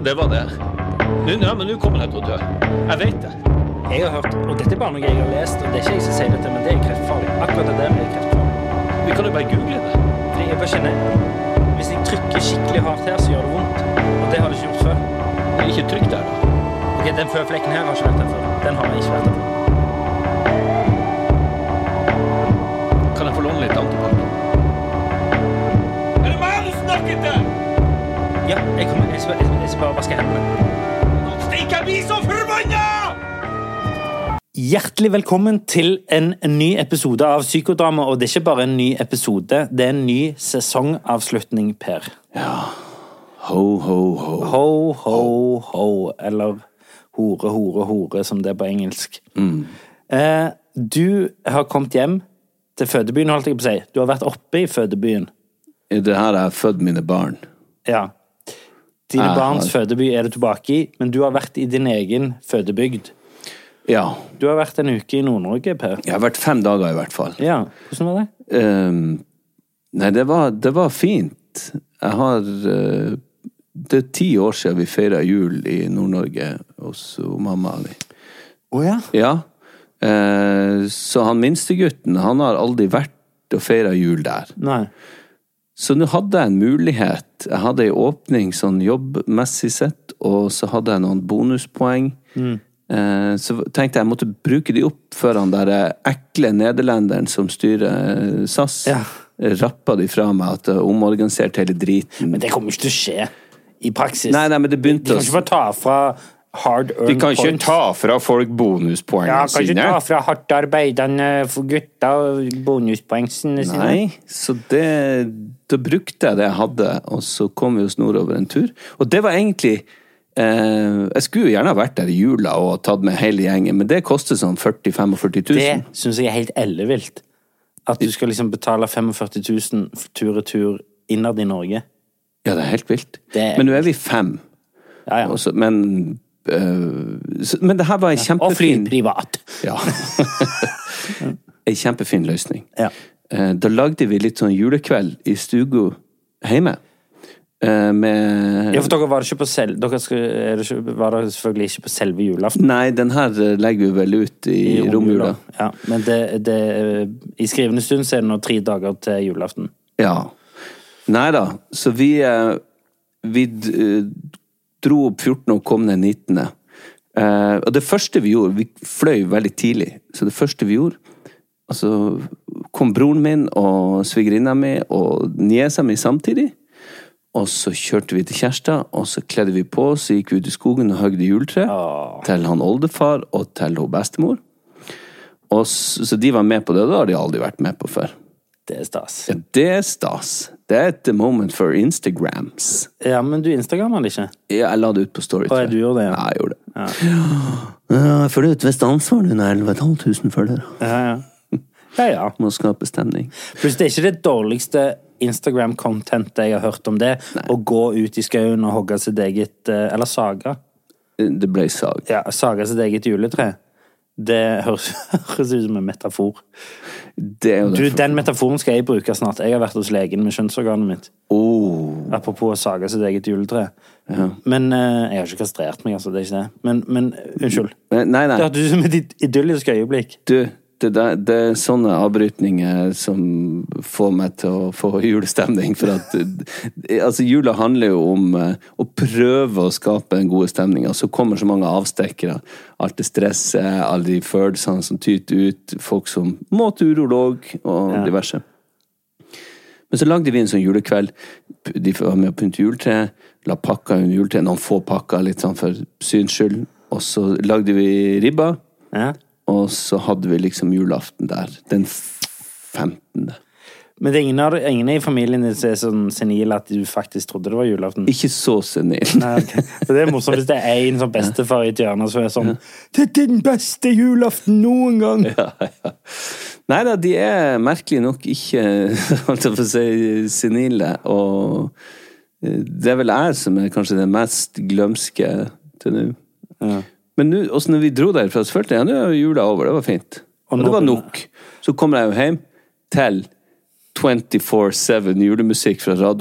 det var det. Men nå kommer jeg til å dø. Jeg vet det. Jeg har hørt, og dette er bare noe jeg har lest, og det er ikke jeg som sier dette, men det er kreftfarlig. Akkurat det der er kreftfarlig. Vi kan jo bare google det. Fordi jeg bare kjenner, hvis jeg trykker skikkelig hardt her, så gjør det vondt. Og det har det ikke gjort før. Men ikke trykk der da. Ok, den føflekken her har ikke vært der før. Den har jeg ikke vært der før. Kan jeg få låne litt antibac? Er det meg du snakket til? Ja, jeg skal bare vaske hendene. Nå stikker jeg bli så forbanna! Hjertelig velkommen til en ny episode av Psykodrama, og det er ikke bare en ny episode, det er en ny sesongavslutning, Per. Ja. Ho, ho, ho. Ho, ho, ho, eller hore, hore, hore, som det er på engelsk. Du har kommet hjem til fødebyen, holdt jeg på å si. Du har vært oppe i fødebyen. Det her er født mine barn. Ja. Dine barns fødeby er du tilbake i, men du har vært i din egen fødebygd. Ja. Du har vært en uke i Nord-Norge, Per. Jeg har vært 5 dager i hvert fall. Ja, hvordan var det? Nei, det var fint. Jeg har... det er 10 år siden vi feiret jul i Nord-Norge hos mamma. Åja? Ja. Så han minste gutten, han har aldri vært og feiret jul der. Nei. Så nå hadde jeg en mulighet. Jeg hadde en åpning sånn jobbmessig sett, og så hadde jeg noen bonuspoeng. Så tenkte jeg måtte bruke de opp før han der ekle nederlenderen som styrer SAS. Ja. Rappet de fra meg at jeg omorganiserte hele driten. Men det kommer ikke til å skje i praksis. Nei, men det begynte De kan ikke bare ta fra hard-earned points. De kan ikke ta fra folk bonuspoengene sine. Ja, kan ikke ta fra hardt arbeidende for gutta bonuspoengene sine. Nei, så da brukte jeg det jeg hadde, og så kom vi oss nordover en tur. Og det var egentlig... jeg skulle jo gjerne ha vært der i jula og tatt med hele gjengen, men det koster sånn 40-45 000. Det synes jeg er helt ellevilt. At du skal liksom betale 45 000 tur-retur innad i Norge. Ja, det er helt vilt. Men nå er vi 5. Ja. Også, men det her var en kjempefin... Og fly privat. Ja. En kjempefin løsning. Ja. Da lagde vi litt sånn julekveld i stugu hjemme. Med... Ja, for dere var det ikke på var det selvfølgelig ikke på selve julaften. Nei, den her legger vi vel ut i romjula. Ja, men i skrivende stund så er det nå 3 dager til julaften. Ja. Neida, så vi dro opp 14 og kom ned 19. Og det første vi gjorde, vi fløy veldig tidlig, så det første vi gjorde, altså kom broren min og svigerinna mi og niesa mi samtidig, og så kjørte vi til Kjærstad, og så kledde vi på, så gikk vi ut i skogen og høgde juletre til han oldefar og til hun bestemor. Og så de var med på det, da har de aldri vært med på før. Det er stas. Ja, det er stas. Det er et moment for Instagrams. Ja, men du Instagrammer det ikke? Ja, jeg la det ut på story. Å, du gjorde det, ja. Ja, jeg gjorde det. Ja, jeg føler et visst ansvar, du er 11.500 følgere. Ja. Må skape stemning. Pluss det er ikke det dårligste Instagram-contentet jeg har hørt om det. Nei. Å gå ut i skauen og hogge sitt eget, eller saga. Det ble sag. Ja, saga sitt eget juletre. Det høres ut som en metafor. Den metaforen skal jeg bruke snart. Jeg har vært hos legen med kjønnsorganet mitt. Apropos å sage sitt eget juletre. Ja. Men jeg har ikke kastrert meg, altså, det er ikke det. Men unnskyld. Nei. Det hørtes ut som et idyllisk øyeblikk. Det er sånne avbrytninger som får meg til å få julestemning, for at altså jula handler jo om å prøve å skape en god stemning, og så kommer så mange avstekkere, alt det stresset, alle de følelsene som tyter ut, folk som må til urolog og diverse. Men så lagde vi en sånn julekveld, de var med å pynte juletre, la pakka under juletre, noen få pakker litt sånn for syns skyld, og så lagde vi ribba, og så hadde vi liksom julaften der, den 15. Men det er ingen i familien din som er sånn senil at du faktisk trodde det var julaften? Ikke så senil. Nei, okay. For det er morsomt hvis det er en sånn bestefar i et hjørne som er sånn, det er den beste julaften noen gang! Ja. Neida, de er merkelig nok ikke, altså for å si, senile, og det er vel jeg som er kanskje den mest glømske til nå. Ja. Men nå, også når vi dro derfra, så følte jeg, nå er jula over, det var fint. Og det var nok. Så kommer jeg jo hjem til 24/7 julemusikk fra radioen,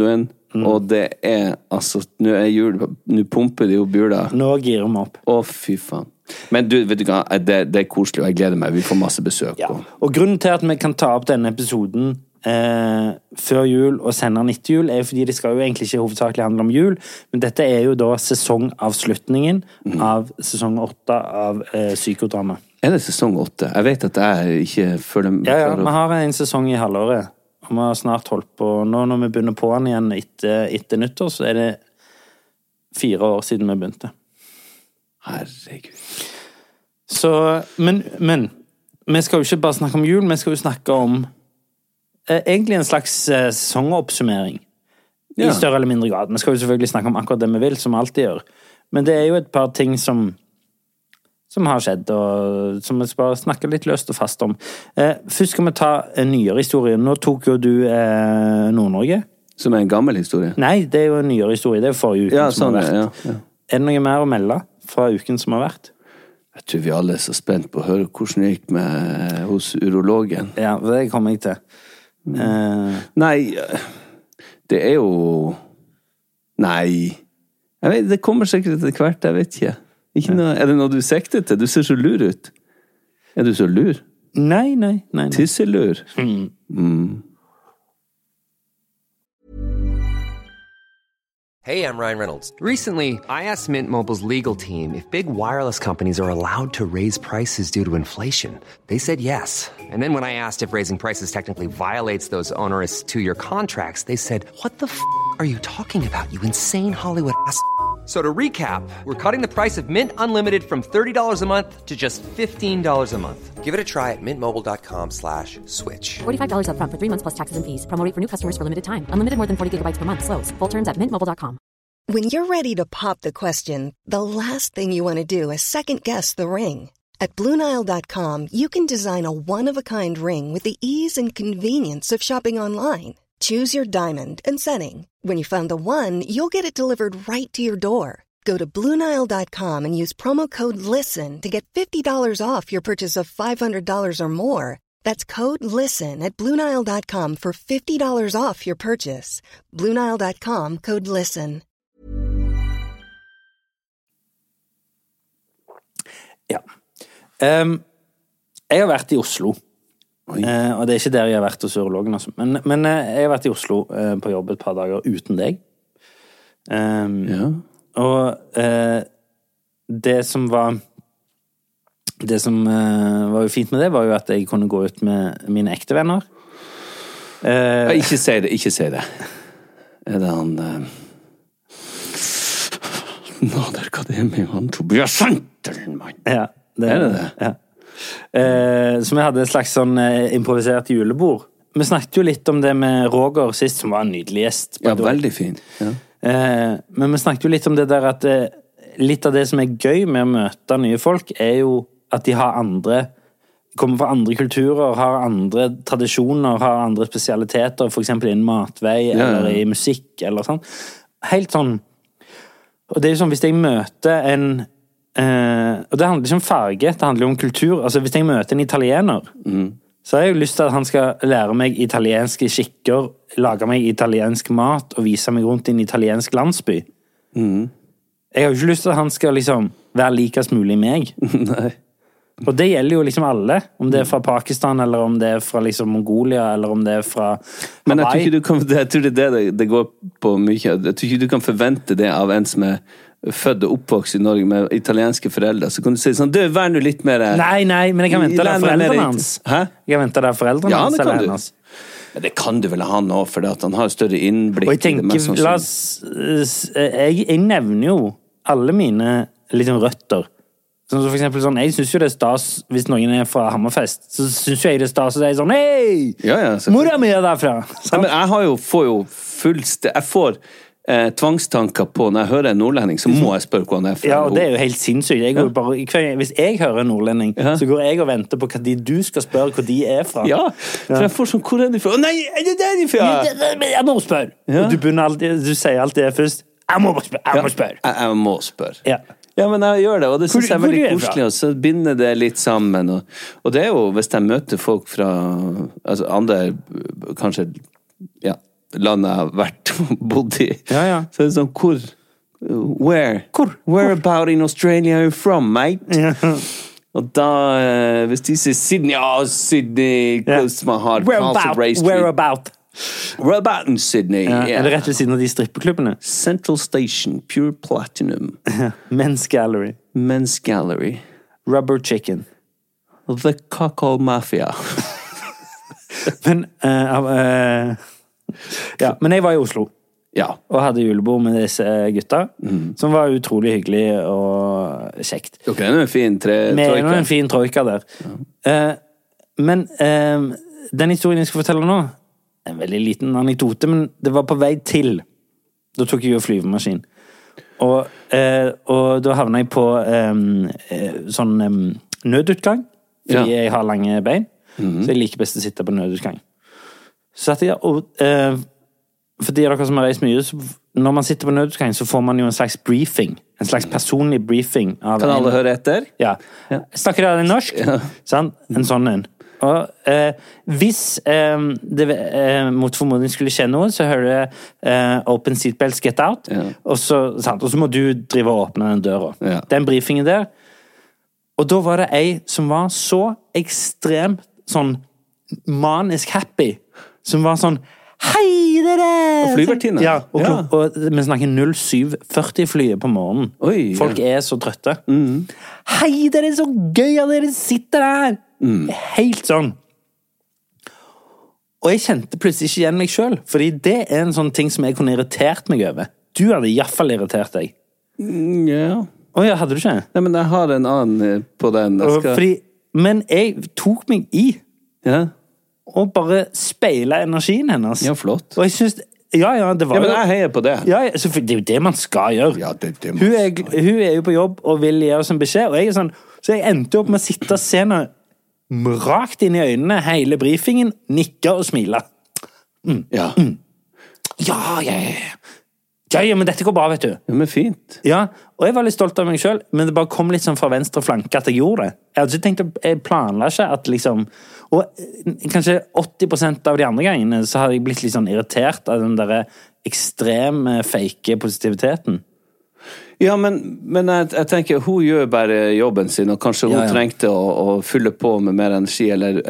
og det altså, nå pumper de opp jula. Nå girer vi opp. Fy faen. Men du, vet du hva, det koselig, og jeg gleder meg, vi får masse besøk. Ja. Og grunnen til at vi kan ta opp denne episoden før jul og sende den etter jul, fordi det skal jo egentlig ikke hovedsakelig handle om jul, men dette jo da sesongavslutningen av sesong 8 av Psykodrama. Det sesong 8? Jeg vet at jeg ikke føler... Ja, vi har en sesong i halvåret, og vi har snart holdt på, nå når vi begynner på den igjen etter nyttår, så det 4 år siden vi begynte. Herregud. Så, men vi skal jo ikke bare snakke om jul, vi skal jo snakke om egentlig en slags sesongoppsummering. I større eller mindre grad. Vi skal jo selvfølgelig snakke om akkurat det vi vil, som vi alltid gjør. Men det jo et par ting som har skjedd, og som vi skal bare snakke litt løst og fast om. Først skal vi ta en nyere historie. Nå tok jo du Nord-Norge. Som en gammel historie? Nei, det jo en nyere historie. Det forrige uken som har vært. Ja. Det noe mer å melde fra uken som har vært? Jeg tror vi alle så spent på å høre hvordan det gikk hos urologen. Ja, det kommer jeg til. Nei, det jo Nei jeg vet, det kommer sikkert etter hvert, jeg vet ikke noe, det noe du sikter til? Du ser så lur ut. Du så lur? Nei. Tisselur? Hey, I'm Ryan Reynolds. Recently, I asked Mint Mobile's legal team if big wireless companies are allowed to raise prices due to inflation. They said yes. And then when I asked if raising prices technically violates those onerous 2-year contracts, they said, "What the f*** are you talking about, you insane Hollywood ass?" So to recap, we're cutting the price of Mint Unlimited from $30 a month to just $15 a month. Give it a try at mintmobile.com/switch. $45 up front for 3 months plus taxes and fees. Promo rate for new customers for limited time. Unlimited more than 40 gigabytes per month. Slows full terms at mintmobile.com. When you're ready to pop the question, the last thing you want to do is second-guess the ring. At BlueNile.com, you can design a one-of-a-kind ring with the ease and convenience of shopping online. Choose your diamond and setting. When you find the one, you'll get it delivered right to your door. Go to BlueNile.com and use promo code LISTEN to get $50 off your purchase of $500 or more. That's code LISTEN at BlueNile.com for $50 off your purchase. BlueNile.com, code LISTEN. Ja. Jeg har vært i Oslo. Og det ikke der jeg har vært hos urologen, altså. Men jeg har vært i Oslo på jobb et par dager uten deg. Og det som var jo fint med det, var jo at jeg kunne gå ut med mine ekte venner. Ikke si det. Det han Naderakademi, han Tobias Santelmann, mann. Ja, det det. Ja. Så vi hadde et slags sånn improvisert julebord. Vi snakket jo litt om det med Roger sist, som var en nydelig gjest. Ja, veldig fin. Ja. Men vi snakket jo litt om det der at litt av det som gøy med å møte nye folk, jo at de har kommer fra andre kulturer, har andre tradisjoner, har andre spesialiteter, for eksempel innen matvei, eller i musikk, eller sånn. Helt sånn. Og det jo sånn, hvis jeg møter en og det handler ikke om farge, det handler om kultur. Altså hvis jeg møter en italiener, så har jeg jo lyst til at han skal lære meg italienske skikker, lage meg italiensk mat og vise meg rundt i en italiensk landsby. Jeg har jo ikke lyst til at han skal liksom være likest mulig meg. Nei. Og det gjelder jo liksom alle, om det fra Pakistan, eller om det fra liksom Mongolia, eller om det fra Hawaii. Men jeg tror det det går på mye. Jeg tror ikke du kan forvente det av en som født og oppvokst i Norge med italienske foreldre, så kan du si sånn, vær nå litt mer... Nei, men jeg kan vente der foreldrene hans. Hæ? Jeg kan vente der foreldrene hans. Ja, det kan du. Ja, det kan du vel ha nå, for at han har større innblikk. Og jeg tenker, jeg nevner jo alle mine liksom røtter. Sånn for eksempel sånn, jeg synes jo det stas, hvis noen fra Hammerfest, så synes jo jeg det stas å si sånn, hei! Mora mi derfra! Ja, men jeg får jo jeg får tvangstanker på når jeg hører en nordlending, så må jeg spørre hva han fra. Ja, og det jo helt sinnssykt. Hvis jeg hører en nordlending, så går jeg og venter på hva du skal spørre hva de fra. Ja, for jeg får sånn, hvor de fra? Nei, det der de fra? Jeg må spørre. Og du sier alltid først, jeg må spørre. Jeg må spørre. Ja, men jeg gjør det, og det synes jeg veldig koselig, og så binder det litt sammen, og det jo, hvis jeg møter folk fra, altså andre, kanskje, landet jeg har vært og bodd i. Ja. Så det sånn, where about in Australia are you from, mate? Ja. Og da, hvis de sier Sydney, Sydney, close to my heart, whereabout in Sydney. Er det rett ved siden av de strippeklubbene? Central Station, Pure Platinum. Men's Gallery. Rubber Chicken. The Cockle Mafia. Men jeg var i Oslo. Ja. Og hadde julebord med disse gutta, som var utrolig hyggelig og kjekt. Ok, det er en fin troika. Med en fin troika der. Ja. Men den historien jeg skal fortelle nå, en veldig liten anekdote, men det var på vei til. Da tok jeg jo flyvemaskin. Og da havnet jeg på sånn nødutgang, fordi jeg har lange bein, så jeg liker best å sitte på nødutgang. Så at jeg, for de av dere som har reist mye, når man sitter på nødutgang, så får man jo en slags briefing, en slags personlig briefing. Kan alle høre etter? Ja. Snakker dere norsk? Ja. Sånn? En sånn en. Og hvis det mot formodning skulle skje noe, så hører det open seatbelts, get out, og så må du drive og åpne den døra. Ja. Den briefingen der. Og da var det ei som var så ekstremt sånn manisk happy, som var sånn hei dere! Og flyvertinne. Ja, og vi snakker 07:40-flyet på morgenen. Oi, folk er så trøtte. Hei dere, så gøy at dere sitter der! Helt sånn. Og jeg kjente plutselig ikke igjen meg selv, fordi det er en sånn ting som jeg kunne irritert meg over. Du hadde i hvert fall irritert deg. Ja. Åja, hadde du ikke? Nei, men jeg har en annen på den. Men jeg tok meg i. Ja. Og bare speile energien hennes. Ja, flott. Og jeg synes, det var ja, men jeg heier på det. Ja, så det er jo det man skal gjøre. Ja, det hun er jo på jobb og vil gi oss en beskjed, og jeg er sånn, så jeg endte opp med å sitte og se henne rakt inn i øynene hele briefingen, nikke og smile. Ja. Ja, men dette går bra, vet du. Ja, men fint. Ja, og jeg var litt stolt av meg selv, men det bare kom litt sånn fra venstre flanke at jeg gjorde det. Jeg hadde ikke tenkt, jeg planla ikke at liksom, og kanskje 80% av de andre gangene så hadde jeg blitt litt sånn irritert av den der ekstreme fake positiviteten. Ja, men jeg tenker, hun gjør bare jobben sin, og kanskje hun trengte å fylle på med mer energi, eller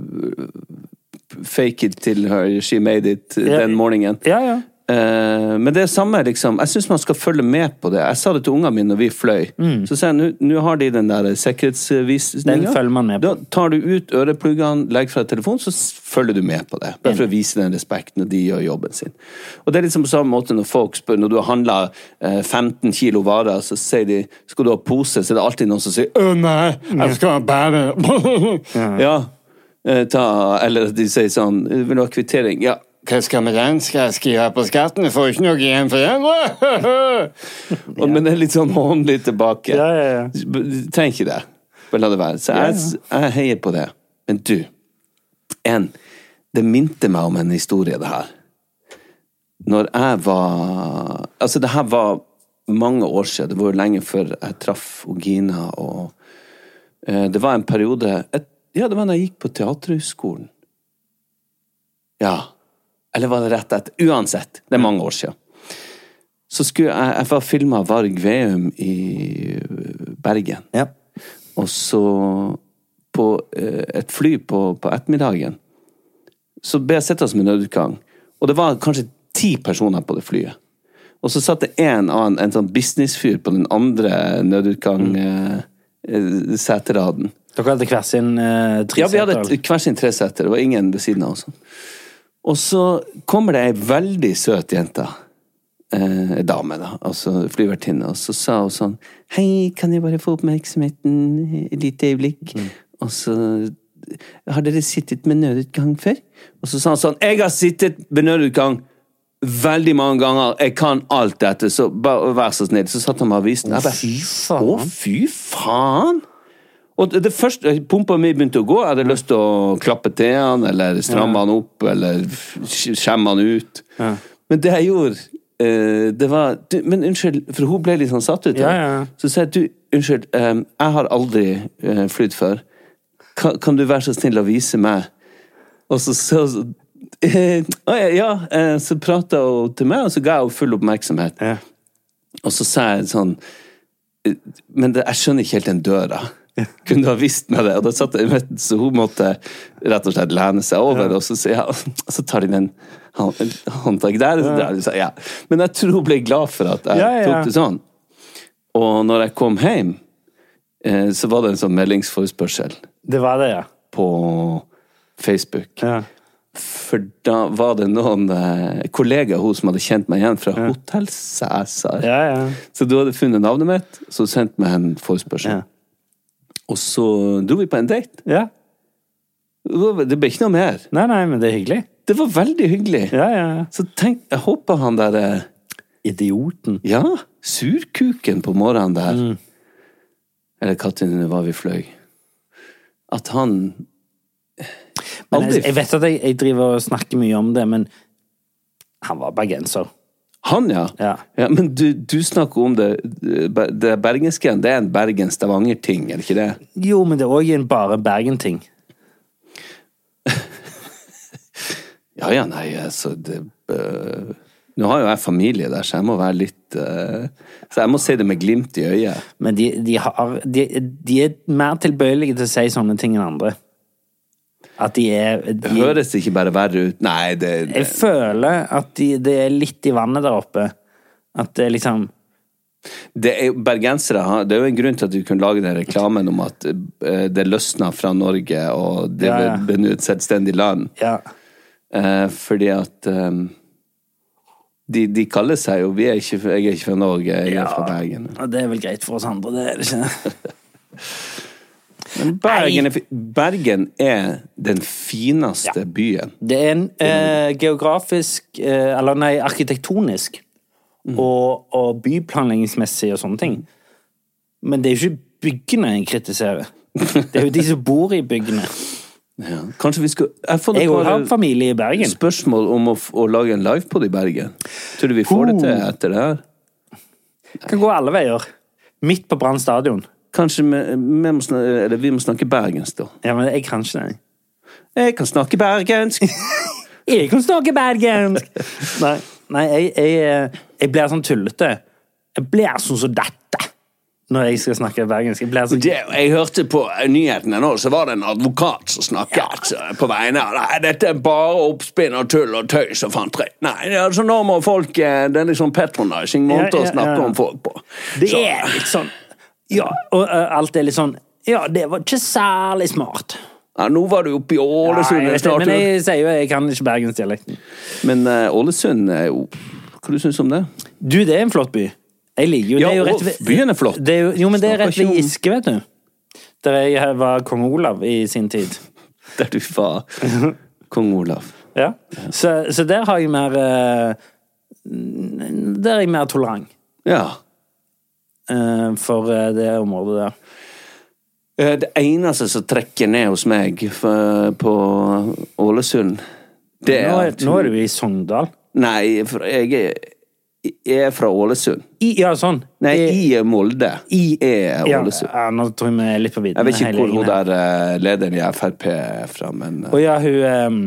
fake it till her, she made it den morgenen. Ja. Men det er samme, liksom. Jeg synes man skal følge med på det. Jeg sa det til ungene mine når vi fløy. Så sier jeg, nå har de den der sikkerhetsvisningen. Den følger man med på. Da tar du ut ørepluggene, legger fra telefonen, så følger du med på det. Bare for å vise den respekten når de gjør jobben sin. Og det er liksom på samme måte når folk spør, når du har handlet 15 kilo varer, så sier de, skal du ha pose? Så er det alltid noen som sier, nei, jeg skal bære. Eller de sier sånn, vil du ha kvittering? Ja. Hva skal med den? Skal jeg skrive på skatten? Jeg får ikke noe igjen for den. Men det er litt sånn håndlig tilbake. Ja. Du trenger ikke det. Bare la det være. Så jeg heier på det. Men du, det minte meg om en historie, det her. Når jeg var... Altså, det her var mange år siden. Det var lenge før jeg traff Gina, og det var en periode... det var når jeg gikk på teaterhøgskolen. Ja. Eller var det rett etter? Uansett, det er mange år siden. Så skulle jeg var filmet Varg Veum i Bergen. Ja. Og så på et fly på ettermiddagen, så ble jeg sett med nødutgang. Og det var kanskje 10 personer på det flyet. Og så satt det en sånn businessfyr på den andre nødutgang seteraden. Dere hadde hver sin 3 seter? Ja, vi hadde hver sin 3 seter. Det var ingen ved siden av oss. Og så kommer det en veldig søt jente, dame da, altså flyvertinne, og så sa hun sånn, hei, kan jeg bare få oppmerksomheten et lite øyeblikk? Og så, har dere sittet med nødutgang før? Og så sa hun sånn, jeg har sittet med nødutgang veldig mange ganger, jeg kan alt dette, så bare vær så snill. Så satt han med avisen. Fy faen! Og det første, pumpa mi begynte å gå, jeg hadde lyst til å klappe til han, eller stramme han opp, eller skjemme han ut. Ja. Men det jeg gjorde, det var, men unnskyld, for hun ble litt sånn satt ut. Så sa jeg, unnskyld, jeg har aldri flytt før. Kan du være så snill å vise meg? Og så Så pratet hun til meg, og så ga jeg henne full oppmerksomhet. Ja. Og så sa jeg sånn, men jeg skjønner ikke helt den døra. Kunne du ha visst med det? Og da satt jeg i midten, så hun måtte rett og slett lene seg over, og så sier jeg, og så tar de den håndtak der, og så ja. Men jeg tror hun ble glad for at jeg tok det sånn. Og når jeg kom hjem, så var det en sånn meldingsforespørsel. Det var det, ja. På Facebook. Ja. For da var det noen kollegaer hos som hadde kjent meg igjen fra Hotell Cæsar. Ja. Så du hadde funnet navnet mitt, så sendte meg en forespørsel. Ja. Og så dro vi på en date. Ja. Det ble ikke noe mer. Nei, men det hyggelig. Det var veldig hyggelig. Ja. Så jeg håper han der... Idioten. Ja, surkuken på morgenen der. Eller katten var vi fløy. At han... Jeg vet at jeg driver og snakker mye om det, men han var bergenser. Han, ja. Men du snakker om det bergenske, det en Bergen-Stavanger-ting, er det ikke det? Jo, men det er også en bare Bergen-ting. Nei, altså nå har jo jeg familie der, så jeg må være litt så jeg må si det med glimt i øyet. Men de er mer tilbøyelige til å si sånne ting enn andre. At det høres ikke bare verre ut. Nei, jeg føler at det er litt i vannet der oppe. At det liksom... bergensere, det er jo en grunn til at du kunne lage den reklamen om at det løsner fra Norge, og det blir nå et selvstendig land. Ja. Fordi at de kaller seg jo, jeg er ikke fra Norge, jeg er fra Bergen. Og det er vel greit for oss andre, det er det ikke? Men Bergen er den fineste byen. Det er en geografisk, arkitektonisk og byplanleggingsmessig og sånne ting. Men det er jo ikke byggene jeg kritiserer. Det er jo de som bor i byggene. Ja, kanskje vi skal... Jeg har familie i Bergen. Spørsmål om å lage en livepod i Bergen. Tror du vi får det til etter det her? Kan gå alle veier. Midt på Brann stadion. Kanskje vi må snakke bergensk da. Ja, men jeg kan ikke det. Jeg kan snakke bergensk. Jeg kan snakke bergensk. Nei, jeg blir sånn tullete. Jeg blir sånn som dette når jeg skal snakke bergensk. Jeg hørte på nyhetene nå, så var det en advokat som snakket på vegne av det. Dette er bare oppspinn og tull og tøys og fanteri. Nei, altså nå må folk, det er liksom patronizing måte å snakke om folk på. Det er litt sånn. Ja, og alt er litt sånn, det var ikke særlig smart. Ja, nå var du oppe i Ålesund. Men jeg sier jo, jeg kan ikke bergensdialekten. Men Ålesund er jo, hva du synes om det? Du, det er en flott by. Jeg liker jo, det er jo rett ved... byen er flott. Jo, men det er rett ved Giske, vet du. Der jeg var kong Olav i sin tid. Der du var kong Olav. Ja, så der har jeg mer... Der er jeg mer tolerant. Ja. For det området der. Det eneste som trekker ned hos meg på Ålesund, det er... Nå er du i Sogndal. Nei, for jeg er fra Ålesund. Ja, sånn. Nei, i Molde. Er Ålesund. Ja, nå tror jeg vi er litt på vidden. Jeg vet ikke hvor hun der lederen i FRP er fra, men... hun...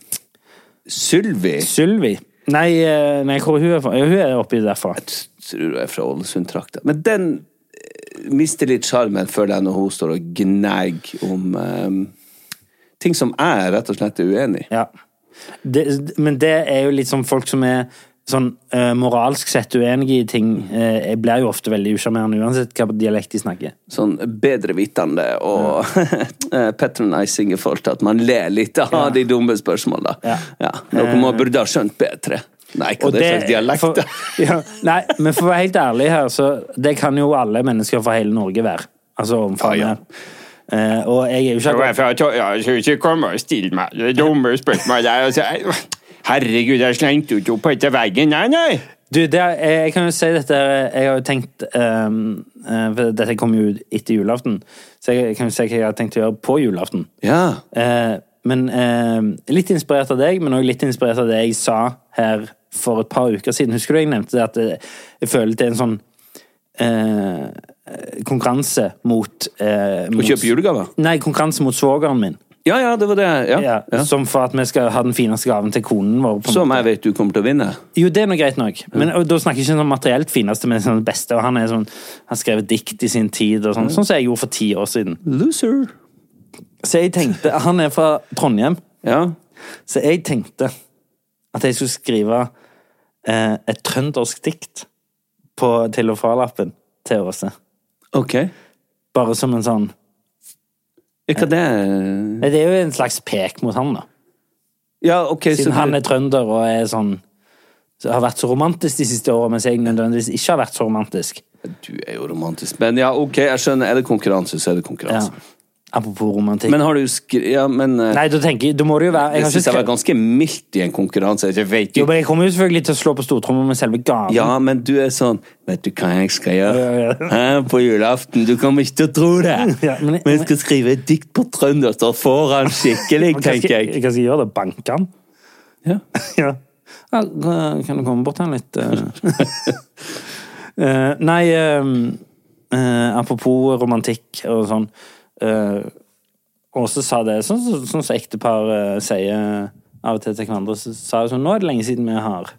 Sylvi? Nei, hvor hun er fra? Hun er oppi derfra. Jeg tror hun er fra Ålesund-trakta. Men den mister litt charmen før den når hun står og gnegger om ting som er rett og slett uenig. Ja. Men det er jo litt sånn folk som er sånn moralsk sett uenige i ting, blir jo ofte veldig usjarmerende uansett hva dialekt de snakker. Sånn bedrevitende og patronizing i forhold til at man ler litt av de dumme spørsmålene. Ja. Noe man burde ha skjønt bedre. Nei, hva det er slags dialekt? Nei, men for å være helt ærlig her, så det kan jo alle mennesker fra hele Norge være. Altså omfang her. Og jeg er jo ikke... Jeg skal ikke komme og stille meg det dumme spørsmål der. Herregud, jeg slengte ut opp etter veggen. Nei. Du, jeg kan jo si dette, jeg har jo tenkt, for dette kom jo etter julaften, så jeg kan jo si hva jeg har tenkt å gjøre på julaften. Ja. Men litt inspirert av deg, men også litt inspirert av det jeg sa her for et par uker siden. Husker du jeg nevnte det at jeg føler det er en sånn konkurranse mot... Å kjøpe julegaver? Nei, konkurranse mot svogeren min. Ja, det var det. Ja. Som for at vi skal ha den fineste gaven til konen vår. Som jeg vet du kommer til å vinne. Jo, det er noe greit nok. Men da snakker jeg ikke om materielt fineste, men sånn beste. Og han har skrevet dikt i sin tid, og sånn som jeg gjorde for 10 år siden. Loser. Så jeg tenkte, han er fra Trondheim. Ja. Så jeg tenkte at jeg skulle skrive et trøndersk dikt til og fra-lappen til Åse. Ok. Bare som en sånn... Hva det Det er jo en slags pek mot han, da. Ja, ok. Siden han er trønder og er sånn... har vært så romantisk de siste årene, mens jeg nødvendigvis ikke har vært så romantisk. Du er jo romantisk. Men ja, ok, jeg skjønner. Er det konkurranse, så er det konkurranse. Ja. Apropos romantikk. Men har du Nei, da tenker jeg, da må det jo være... Jeg synes jeg var ganske mildt i en konkurranse. Jeg vet jo. Jo, men jeg kommer jo selvfølgelig til å slå på stortrommet med selve gaven. Ja, men du er sånn, vet du hva jeg skal gjøre? På julaften, du kommer ikke til å tro det. Men jeg skal skrive et dikt på trønder, så får han skikkelig, tenker jeg. Hva skal jeg gjøre det? Banke han? Ja. Ja. Kan du komme bort her litt? Nei, apropos romantikk og sånn, Åse sa det sånn som ektepar sier av og til hverandre, så sa hun sånn, nå er det lenge siden vi har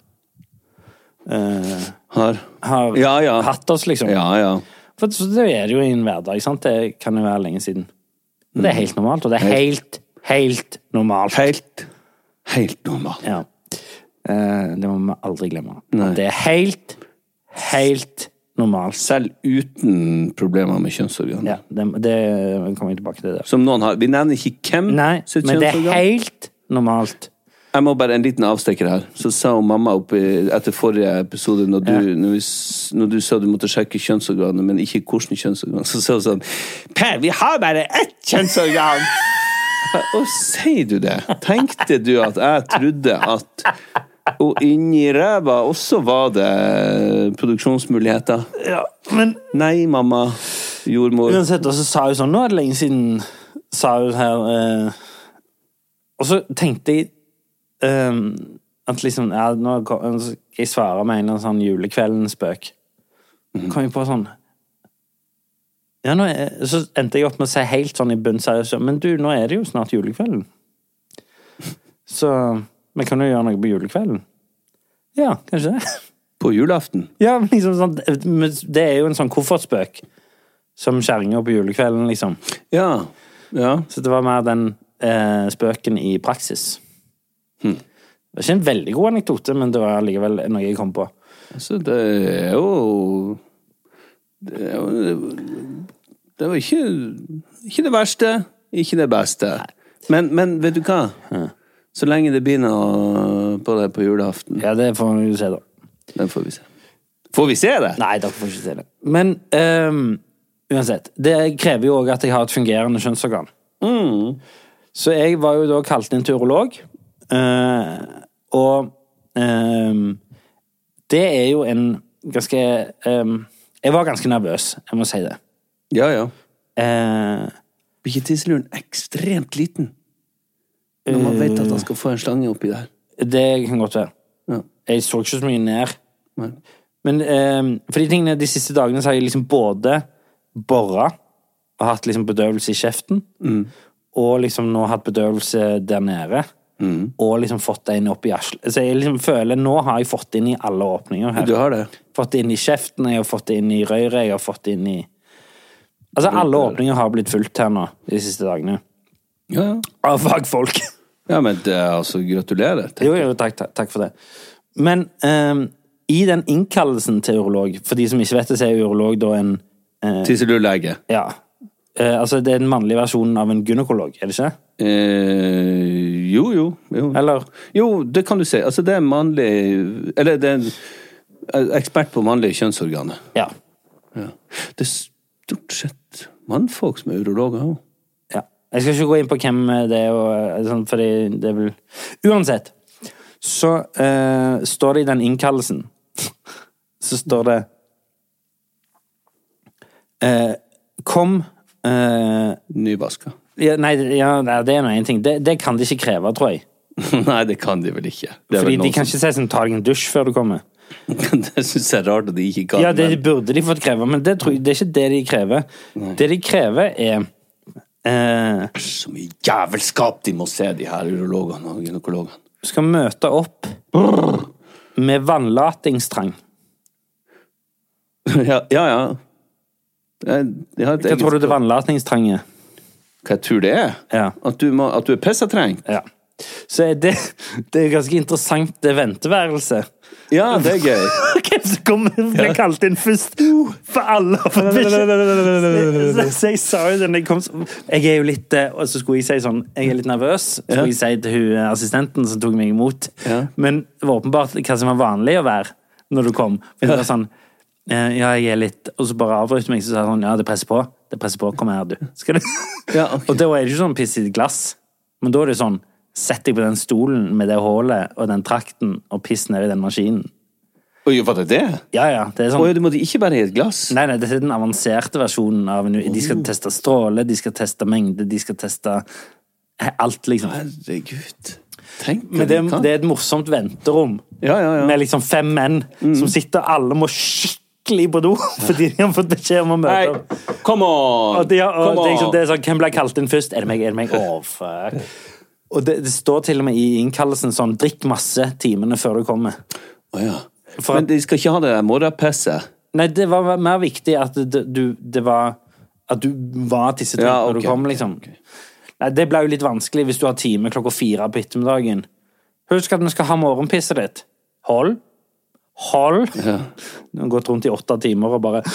hatt oss, liksom. Ja. For det er det jo i en hverdag, sant? Det kan jo være lenge siden. Og det er helt normalt, og det er helt normalt. Helt normalt. Ja. Det må vi aldri glemme. Nei. Det er helt normalt. Selv uten problemer med kjønnsorgan. Ja, det kommer jeg tilbake til det. Som noen har. Vi nevner ikke hvem sitt kjønnsorgan. Men det er helt normalt. Jeg må bare en liten avstekker her. Så sa hun mamma etter forrige episode, når du sa du måtte sjekke kjønnsorganet, men ikke hvordan kjønnsorgan, så sa hun sånn, Per, vi har bare ett kjønnsorgan! Og sier du det? Tenkte du at jeg trodde at og inni ræva også var det produksjonsmuligheter? Ja, men... Nei, mamma, jordmor. Uansett, og så sa hun sånn, nå er det lenge siden, sa hun her, og så tenkte jeg at liksom, ja, nå skal jeg svare med en sånn julekveldens-spøk. Kom jeg på sånn, ja, så endte jeg opp med å si helt sånn i bunnseriøst, men du, nå er det jo snart julekvelden. Så vi kan jo gjøre noe på julekvelden. Ja, kanskje det. På julaften? Ja, men liksom sånn, det er jo en sånn koffertspøk som kjerringer på julekvelden, liksom. Ja. Så det var mer den spøken i praksis. Det var ikke en veldig god anekdote, men det var likevel noe jeg kom på. Altså, det er jo det var ikke det verste, ikke det beste. Men vet du hva? Så lenge det begynner på det på julaften. Ja, det får vi jo se da. Det får vi se. Får vi se det? Nei, dere får ikke se det. Men uansett, det krever jo også at jeg har et fungerende kjønnsorgan. Så jeg var jo da kalt inn til urolog, og det er jo en ganske jeg var ganske nervøs, jeg må si det. Ja. Blir ikke tisseluren ekstremt liten? Når man vet at han skal få en slange oppi der. Det kan godt være. Ja. Jeg så ikke så mye ned. Nei. Men for de siste dagene så har jeg liksom både borret og hatt liksom bedøvelse i kjeften, og liksom nå hatt bedøvelse der nede, og liksom fått en opp i arslet. Så jeg liksom føler, nå har jeg fått inn i alle åpninger her. Du har det? Fått inn i kjeften, jeg har fått inn i røret, jeg har fått inn i... Altså alle åpninger har blitt fulgt her nå de siste dagene. Ja. Av fagfolk. Ja, men det er altså gratulerer. Jo, takk for det. Men i den innkallelsen til urolog, for de som ikke vet det, så er urolog da en... Tisselurlege. Ja. Altså, det er den mannlige versjonen av en gynekolog, er det ikke? Jo. Eller? Jo, det kan du si. Altså, det er mannlig... Eller det er en ekspert på mannlige kjønnsorganer. Ja. Det er stort sett mannfolk som er urologer også. Ja. Jeg skal ikke gå inn på hvem det er, fordi det er vel... Uansett, så står det i den innkallelsen, så står det kom Nyvaska. Ja, det er noe en ting. Det kan de ikke kreve, tror jeg. Nei, det kan de vel ikke. Fordi de kan ikke si sånn, ta deg en dusj før du kommer. Det synes jeg er rart at de ikke kan. Ja, det burde de fått kreve, men det er ikke det de krever. Nei. Det de krever er Så mye jævelskap de må se, de her urologene og gynekologene. Skal møte opp med vannlatingstrang. Ja. Hva tror du det vannlatingstrang er? Hva jeg tror det er? Ja. At du er pissetrengt? Ja. Så det er ganske interessant, det venteværelset. Ja, det er gøy. Hvem som kommer ble kalt inn først for alle. Så jeg sa jo det, jeg er jo litt, og så skulle jeg si sånn, jeg er litt nervøs, så skulle jeg si til hun assistenten som tok meg imot. Men det var åpenbart hva som var vanlig å være når du kom. For det var sånn, ja, jeg er litt, og så bare avbryter meg, så sa jeg sånn, ja, det presser på, kom her du. Skal du? Ja, okay. Og det var ikke sånn piss i glass, men da er det sånn, sett deg på den stolen med det hålet og den trakten og piss ned i den maskinen. Og var det det? Ja, det er sånn. Og du måtte ikke bare i et glass? Nei, det er den avanserte versjonen av de skal teste stråle, de skal teste mengde, de skal teste alt, liksom. Herregud. Tenk men det er et morsomt venterom med liksom 5 menn som sitter, alle må skikkelig på do fordi de har fått beskjed om å møte opp. Come on! Og det er sånn, hvem ble kalt inn først? Er det meg? Fuck. Og det står til og med i innkallelsen sånn, drikk masse timene før du kommer. Men de skal ikke ha det der morgenpisset? Nei, det var mer viktig at det var at du var tissetrengt når du kom, liksom. Okay. Nei, det ble jo litt vanskelig hvis du har time 4:00 på ettermiddagen. Husk at vi skal ha morgenpisset ditt. Hold. Du har gått rundt i 8 timer og bare...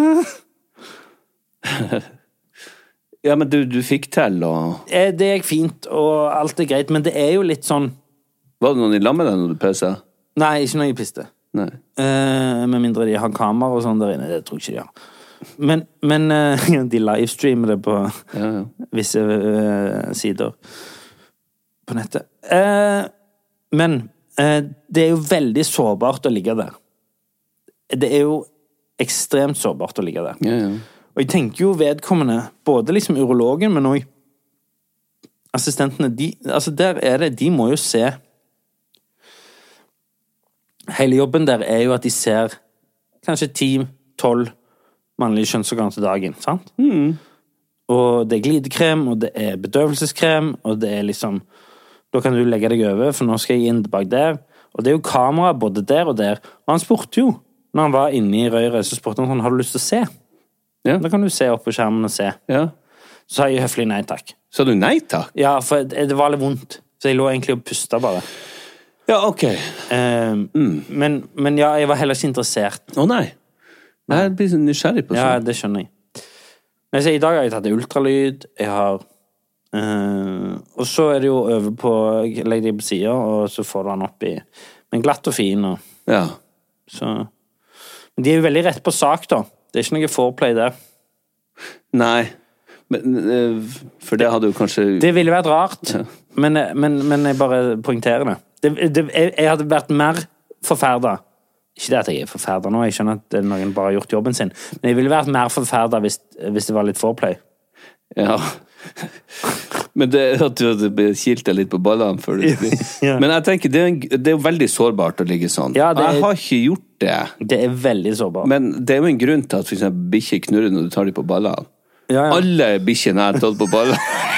Ja, men du fikk til, og... Det gikk fint, og alt er greit, men det er jo litt sånn... Var det noen i lammet der når du pisset? Nei, ikke når jeg piste. Nei. Med mindre de har kamera og sånn der inne, det tror jeg ikke de har. Men de livestreamer det på visse sider på nettet. Men det er jo veldig sårbart å ligge der. Det er jo ekstremt sårbart å ligge der. Ja. Og jeg tenker jo vedkommende, både liksom urologen, men også assistentene, de må jo se hele jobben der er jo at de ser kanskje 10-12 mannlige kjønnsorganer til dagen, sant? Og det er glidekrem, og det er bedøvelseskrem, og det er liksom, da kan du legge deg over, for nå skal jeg inn bak der, og det er jo kamera både der og der, og han spurte jo, når han var inne i røret, så spurte han sånn, har du lyst til å se? Ja. Da kan du se opp på skjermen og se. Ja. Så sa jeg høflig nei takk. Sa du nei takk? Ja, for det var litt vondt. Så jeg lå egentlig og pustet bare. Ja, ok. Men ja, jeg var heller ikke interessert. Nei. Jeg blir nysgjerrig på sånn. Ja, det skjønner jeg. Men så i dag har jeg tatt ultralyd. Jeg har... og så er det jo over på... Legg det på siden, og så får du den opp i... Men glatt og fin, og... Ja. Så... Men de er jo veldig rett på sak, da. Det er ikke noe foreplay der. Nei, men for det hadde jo kanskje... Det ville vært rart, men jeg bare poengterer det. Jeg hadde vært mer forferdet. Ikke det at jeg er forferdet nå, jeg skjønner at noen bare har gjort jobben sin, men jeg ville vært mer forferdet hvis det var litt foreplay. Ja. Men det at du kilte litt på ballene før du blir... Men jeg tenker, det er jo veldig sårbart å ligge sånn. Ja, jeg har ikke gjort det. Det er veldig sårbart. Men det er jo en grunn til at for eksempel bikkjer knurrer når du tar dem på ballene. Ja. Alle bikkjene har tatt på ballene.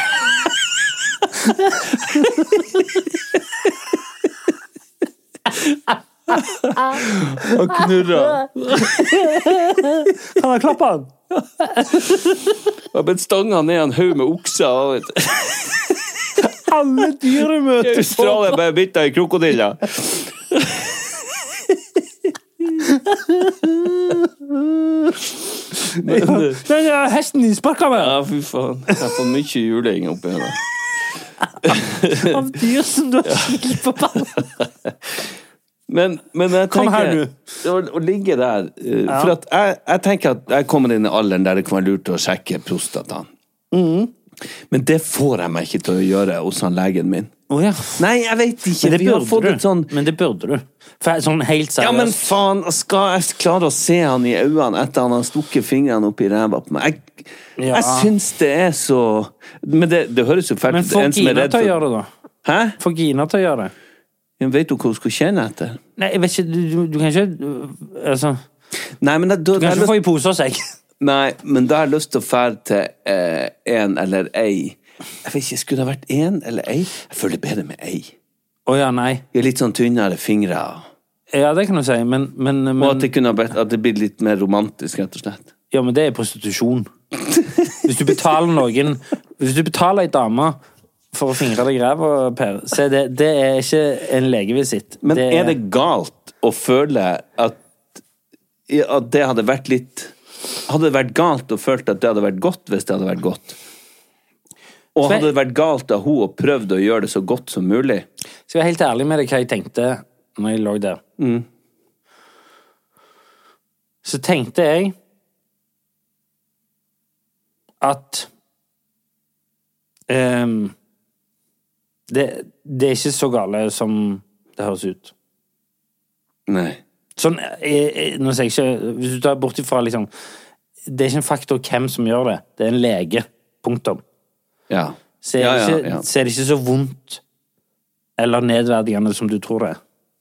Og knurrer. Han har klappet han. Jeg har blitt stanget ned en haug med okser, vet du. Alle dyr du møter på. Australia bare bitt av i krokodiller. Den hesten din sparker meg. Ja, fy faen. Jeg får mye juling oppi her. Av dyr som du har skilt på ballen. Men jeg tenker å ligge der for at jeg tenker at jeg kommer inn i alderen der det kan være lurt å sjekke prostataen. Men det får jeg meg ikke til å gjøre hos han legen min. Ja. Nei, jeg vet ikke. Men det burde du. For sånn helt seriøst. Ja, men faen, skal jeg klare å se han i øynene etter han har stukket fingrene opp i ræva på meg? Jeg synes det er så... Men det høres jo fælt. Men får Gina til å gjøre det da? Hæ? Får Gina til å gjøre det? Vet du hva du skal kjenne etter? Nei, jeg vet ikke, du kan ikke, altså... Nei, men du kan ikke få i pose hos jeg. Nei, men da har jeg lyst til å fære til en eller ei. Jeg vet ikke, skulle det ha vært en eller ei? Jeg føler det bedre med ei. Nei. Jeg er litt sånn tynnere fingre. Ja, det kan du si, men og at det blir litt mer romantisk, rett og slett. Ja, men det er prostitusjon. Hvis du betaler en dame for å fingre deg i ræva, Per, så det er ikke en legevisitt. Men er det galt å føle at det hadde vært litt... Hadde det vært galt å føle at det hadde vært godt hvis det hadde vært godt? Og hadde det vært galt av hun å prøvde å gjøre det så godt som mulig? Skal jeg være helt ærlig med deg hva jeg tenkte når jeg lå der? Så tenkte jeg at det er ikke så gale som det høres ut. Nei. Sånn, nå sier jeg ikke, hvis du tar bort ifra liksom, det er ikke en faktor hvem som gjør det, det er en lege, punktum. Ja. Så er det ikke så vondt eller nedverdigende som du tror det.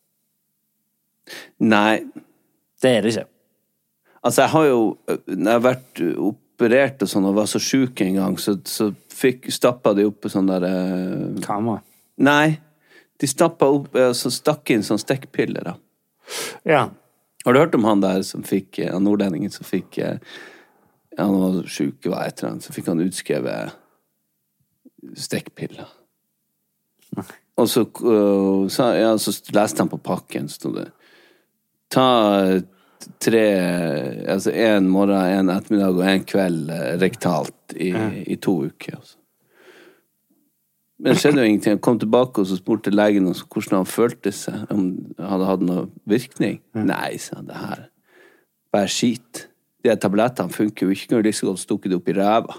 Nei. Det er det ikke. Altså, jeg har jo, når jeg har vært operert og sånn, og var så syk en gang, så stappet de opp på sånn der... Kamera? Nei, de stappet opp, så stakk inn sånn stekkpiller da. Ja. Har du hørt om han der som fikk, han nordlendingen som fikk, han var syk, var et eller annet, så fikk han utskrevet stekkpiller. Nei. Og så leste han på pakken, stod det, ta 3, altså en morgen, en ettermiddag og en kveld rektalt i 2 uker. Altså. Men det skjedde jo ingenting. Han kom tilbake og så spurte legen hvordan han følte seg, om han hadde hatt noe virkning. Nei, sa han, det her. Bare skit. De tablettene funker jo ikke, når de så godt stukket det opp i ræva.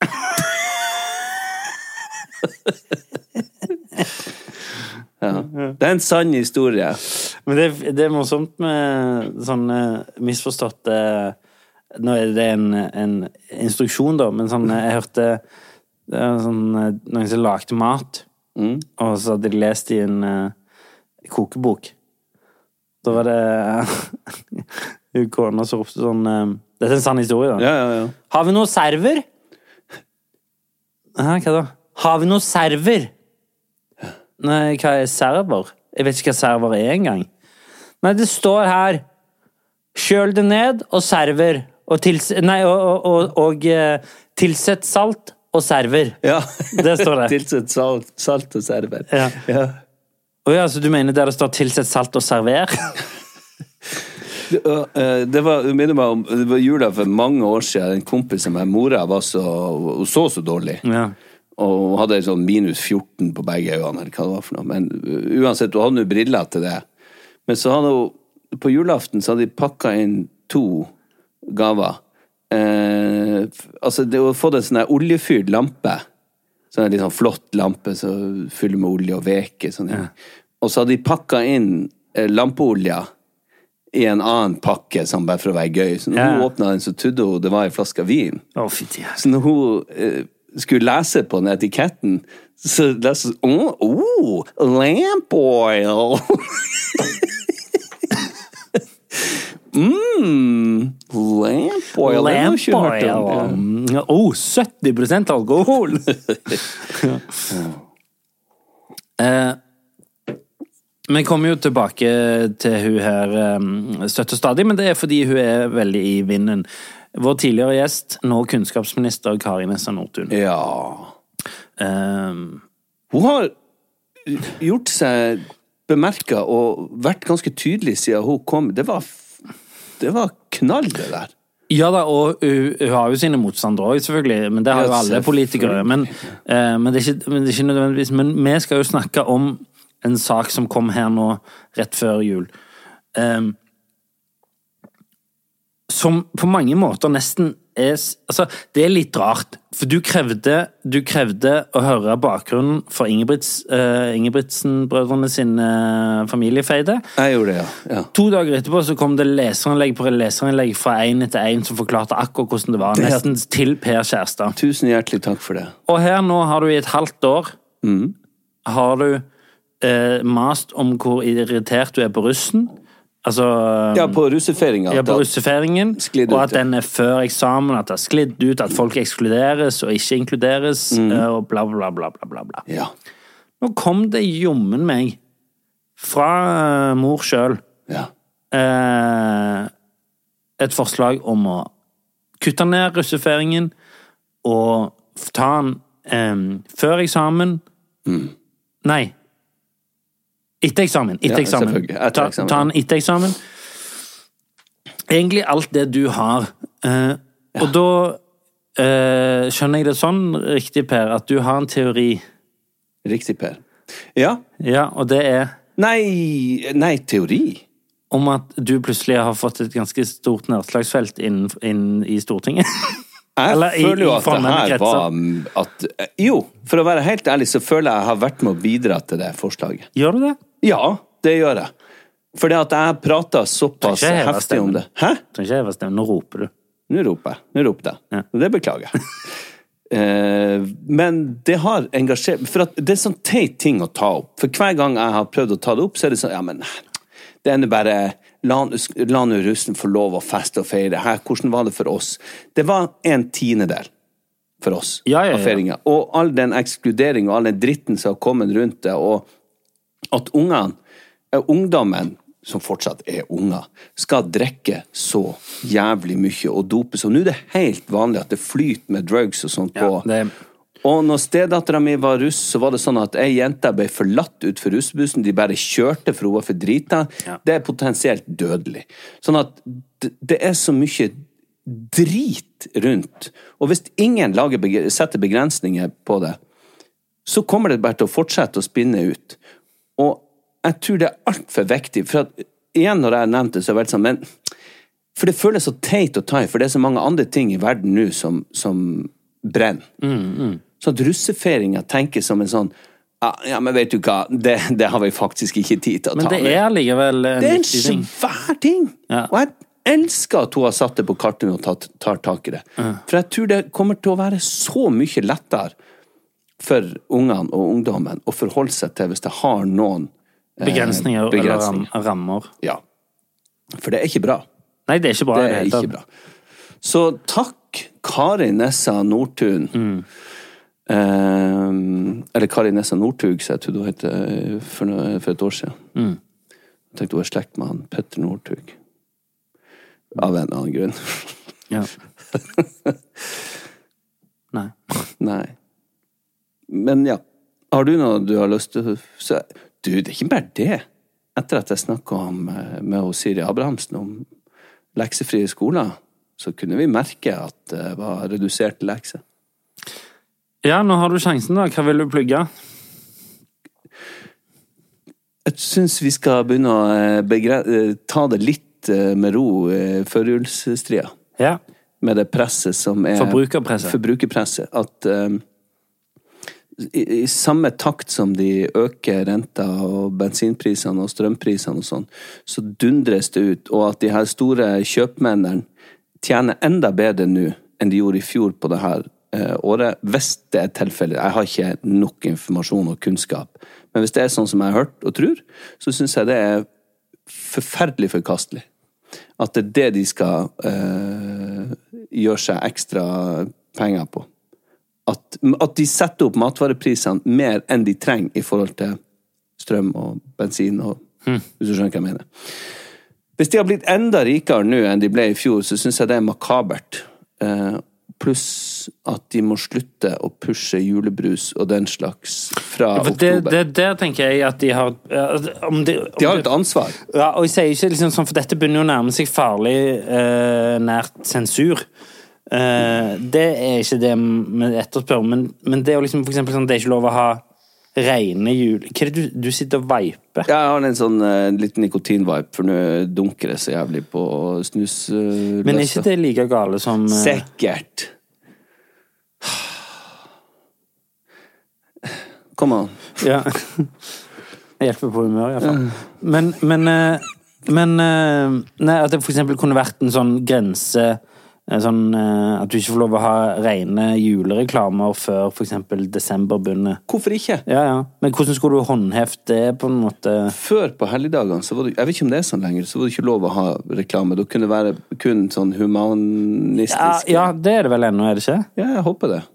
Ja. Det er en sann historie. Men det er morsomt med sånne misforståtte, nå er det en instruksjon da, men sånn, jeg hørte det er sånn, noen som lagde mat, og så hadde de lest i en kokebok. Da var det kona som ropte sånn, dette er en sann historie da. Ja. Har vi noe server? Hva da? Har vi noe server? Nei, hva er server? Jeg vet ikke hva server er engang. Nei, det står her kjøl det ned og server og tilsett salt og server. Ja, det står det. Tilsett salt og server. Ja. Ja, så du mener der det står tilsett salt og server? Det var jula for mange år siden. En kompis som mora var så dårlig. Ja. Og hadde sånn minus 14 på begge øynene, eller hva det var for noe. Men uansett, hun hadde jo briller til det. Men så hadde hun, på julaften, så hadde de pakket inn 2 gaver. Altså, det hadde fått en sånn oljefyrt lampe. Sånn en litt sånn flott lampe, så fyller med olje og veke. Sånn. Ja. Og så hadde de pakket inn lampeolja i en annen pakke, sånn bare for å være gøy. Så når hun åpnet den, så trodde hun det var en flaske vin. Så når hun... skulle lese på den etiketten, så leste hun, lamp oil. Lamp oil. Lamp oil. 70% alkohol. Vi kommer jo tilbake til hun her støtt og stadig, men det er fordi hun er veldig i vinden. Vår tidligere gjest, nå kunnskapsminister Kari Nessa Nordtun. Ja. Hun har gjort seg bemerket og vært ganske tydelig siden hun kom. Det var knall det der. Ja da, og hun har jo sine motstandere også, selvfølgelig, men det har jo alle politikere. Men det er ikke nødvendigvis. Men vi skal jo snakke om en sak som kom her nå rett før jul. Som på mange måter nesten er... Altså, det er litt rart, for du krevde å høre bakgrunnen for Ingebrigtsen-brødrene sin familiefeide. Jeg gjorde det, ja. 2 dager etterpå så kom det leseranlegg på leseranlegg fra en etter en som forklarte akkurat hvordan det var, nesten til Per Kjærstad. Tusen hjertelig takk for det. Og her nå har du i et halvt år har du mast om hvor irritert du er på russen, Altså, på russefeiringen. Ja, på russefeiringen, og at den før eksamen, at det har sklidd ut, at folk ekskluderes og ikke inkluderes, og bla, bla, bla, bla, bla, bla. Ja. Nå kom det jommen meg fra mor selv et forslag om å kutte ned russefeiringen og ta den før eksamen. Nei, etter eksamen. Ta den etter eksamen. Egentlig alt det du har. Og da skjønner jeg det sånn, riktig Per, at du har en teori. Riktig Per. Ja. Ja, og det er... Nei, teori. Om at du plutselig har fått et ganske stort nedslagsfelt inn i Stortinget. Jeg føler jo at det her var jo, for å være helt ærlig så føler jeg har vært med å bidra til det forslaget. Gjør du det? Ja, det gjør jeg. Fordi at jeg pratet såpass heftig om det. Hæ? Trenger ikke heve stemmen, nå roper du. Nå roper jeg. Ja. Det beklager jeg. Men det har engasjert, for at det er sånn teit ting å ta opp. For hver gang jeg har prøvd å ta det opp, så er det sånn, ja, men det er bare, la nå russen få lov å feste og feire. Her, hvordan var det for oss? Det var 1/10 for oss av feiringen. Og all den ekskludering og all den dritten som har kommet rundt det, og at ungdommen, som fortsatt er unger, skal drikke så jævlig mye og dope. Så nå er det helt vanlig at det flyter med drugs og sånt på. Og når stedatteren min var russ, så var det sånn at ei jente ble forlatt ut for russebussen, de bare kjørte for hun var for drita. Det er potensielt dødelig. Sånn at det er så mye drit rundt. Og hvis ingen setter begrensninger på det, så kommer det bare til å fortsette å spinne ut. Og jeg tror det er alt for viktig, for at, igjen når jeg nevnte det, så har det vært sånn, men for det føles så teit å ta i, for det er så mange andre ting i verden nå som brenner. Så at russefeiringen tenker som en sånn, ja, men vet du hva, det har vi faktisk ikke tid til å ta med. Men det er likevel det er en svær ting. Og jeg elsker at hun har satt det på kartet og tar tak i det. For jeg tror det kommer til å være så mye lettere for ungene og ungdommen å forholde seg til hvis det har noen begrensninger. Eller rammer. Ja. For det er ikke bra. Nei, det er ikke bra. Det er ikke bra. Så takk, Kari Nessa Nordtun. Eller Kari Nessa Nordtug, så jeg tror du heter for et år siden. Jeg tenkte du var slekt med han Petter Nordtug. Av en annen grunn. Ja. Nei. Men ja, har du noe du har lyst til å se? Du, det er ikke bare det. Etter at jeg snakket med Siri Abrahamsen om leksefrie skoler, så kunne vi merke at det var redusert lekse. Ja, nå har du sjansen da. Hva vil du plugge? Jeg synes vi skal begynne å ta det litt med ro førjulsstria. Ja. Med det presset som er... Forbrukerpresset. At i samme takt som de øker renta og bensinprisene og strømprisene og sånn, så dundres det ut, og at de her store kjøpmennene tjener enda bedre nå enn de gjorde i fjor på det her året, hvis det er tilfellet. Jeg har ikke nok informasjon og kunnskap, men hvis det er sånn som jeg har hørt og tror, så synes jeg det er forferdelig forkastelig. At det er det de skal gjøre seg ekstra penger på. At de setter opp matvareprisene mer enn de trenger i forhold til strøm og bensin og hvis du skjønner hva jeg mener. Hvis de har blitt enda rikere nå enn de ble i fjor, så synes jeg det er makabert. Pluss at de må slutte å pushe julebrus og den slags fra oktober. Der tenker jeg at de har... de har et ansvar. Ja, og jeg sier ikke liksom sånn, for dette begynner å nærme seg farlig nært sensur. Det er ikke det vi etterspør, men det er jo liksom for eksempel sånn, det er ikke lov å ha rene jul. Hva er det du sitter og veiper? Ja, jeg har en sånn liten nikotinvipe, for nå dunker det så jævlig på snusløse. Men er ikke det like gale som... Sikkert. Kom an. Ja. Jeg hjelper på humør i hvert fall. Men nei, at det for eksempel kunne vært en sånn grense Sånn at du ikke får lov å ha rene julereklamer før for eksempel desember begynner. Hvorfor ikke? Ja. Men hvordan skulle du håndheft det på en måte? Før på helligdagene, så var det, jeg vet ikke om det sånn lenger, så var det ikke lov å ha reklame. Da kunne det være kun sånn humanistisk. Ja, det det vel ennå, det ikke? Ja, jeg håper det.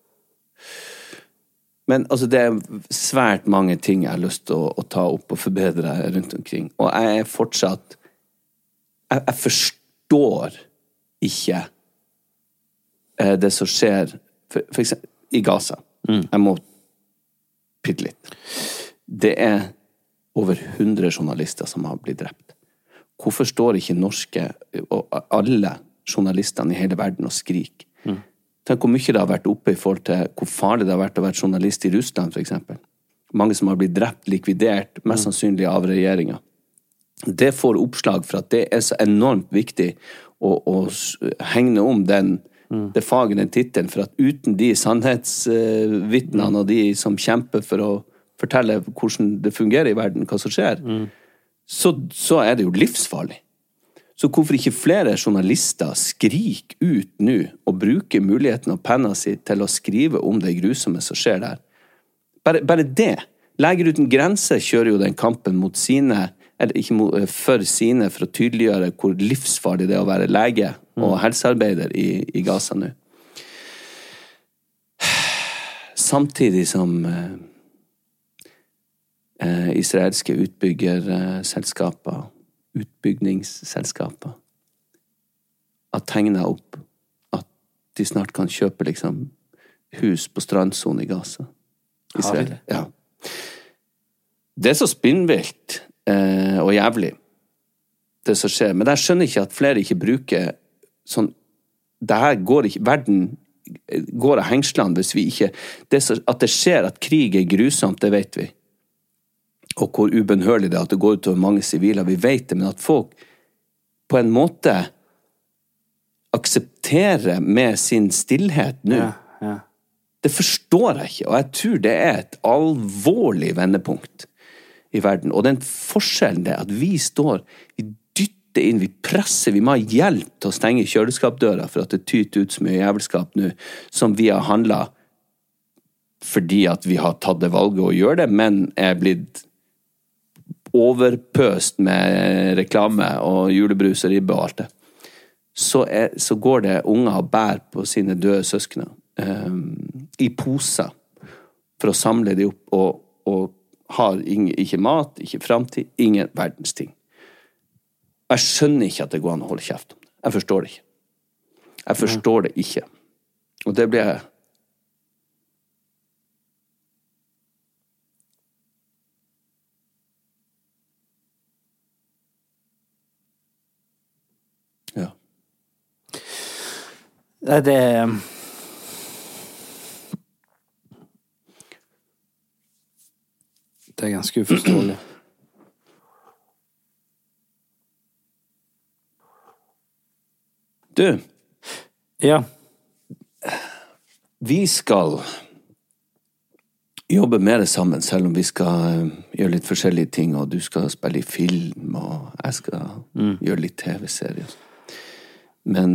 Men altså, det svært mange ting jeg har lyst til å ta opp og forbedre rundt omkring. Og jeg fortsatt jeg forstår ikke det som skjer for eksempel i Gaza. Jeg må pitte litt. Det over 100 journalister som har blitt drept. Hvorfor står ikke norske og alle journalistene i hele verden og skriker? Tenk hvor mye det har vært oppe i forhold til hvor farlig det har vært å være journalist i Russland, for eksempel. Mange som har blitt drept, likvidert, mest sannsynlig av regjeringen. Det får oppslag for at det så enormt viktig å hegne om det faget, den titelen, for at uten de sannhetsvittnene og de som kjemper for å fortelle hvordan det fungerer i verden, hva som skjer, så det jo livsfarlig. Så hvorfor ikke flere journalister skriker ut nå og bruker muligheten og penna si til å skrive om det grusomme som skjer der? Bare det. Leger uten grenser kjører jo den kampen mot sine, eller ikke for sine, for å tydeliggjøre hvor livsfarlig det å være lege og helsearbeider i Gaza nå. Samtidig som israelske utbygningsselskaper har tegnet opp at de snart kan kjøpe liksom hus på strandsonen i Gaza. Israel. Ja. Det så spinnvilt og jævlig det som skjer, men jeg skjønner ikke at flere ikke bruker sånn, det her går ikke, verden går av hengslene hvis vi ikke, at det skjer at krig grusomt, det vet vi. Og hvor ubenhørlig det at det går ut over mange sivile, vi vet det, men at folk på en måte aksepterer med sin stillhet nå. Ja. Det forstår jeg ikke, og jeg tror det et alvorlig vendepunkt i verden. Og den forskjellen det at vi dytter inn, vi presser, vi må ha hjelp til å stenge kjøleskapdøra for at det tyter ut så mye jævelskap nå, som vi har handlet fordi at vi har tatt det valget å gjøre det, men blitt overpøst med reklame og julebrus og ribbe og alt det. Så går det unger og bær på sine døde søskene i poser for å samle de opp og har ikke mat, ikke fremtid, ingen verdens ting. Jeg skjønner ikke at det går an å holde kjeft om det. Jeg forstår det ikke. Jeg forstår det ikke. Og det blir jeg Det ganske uforståelig. Du. Ja. Vi skal jobbe mer sammen, selv om vi skal gjøre litt forskjellige ting, og du skal spille i film, og jeg skal gjøre litt TV-serier. Men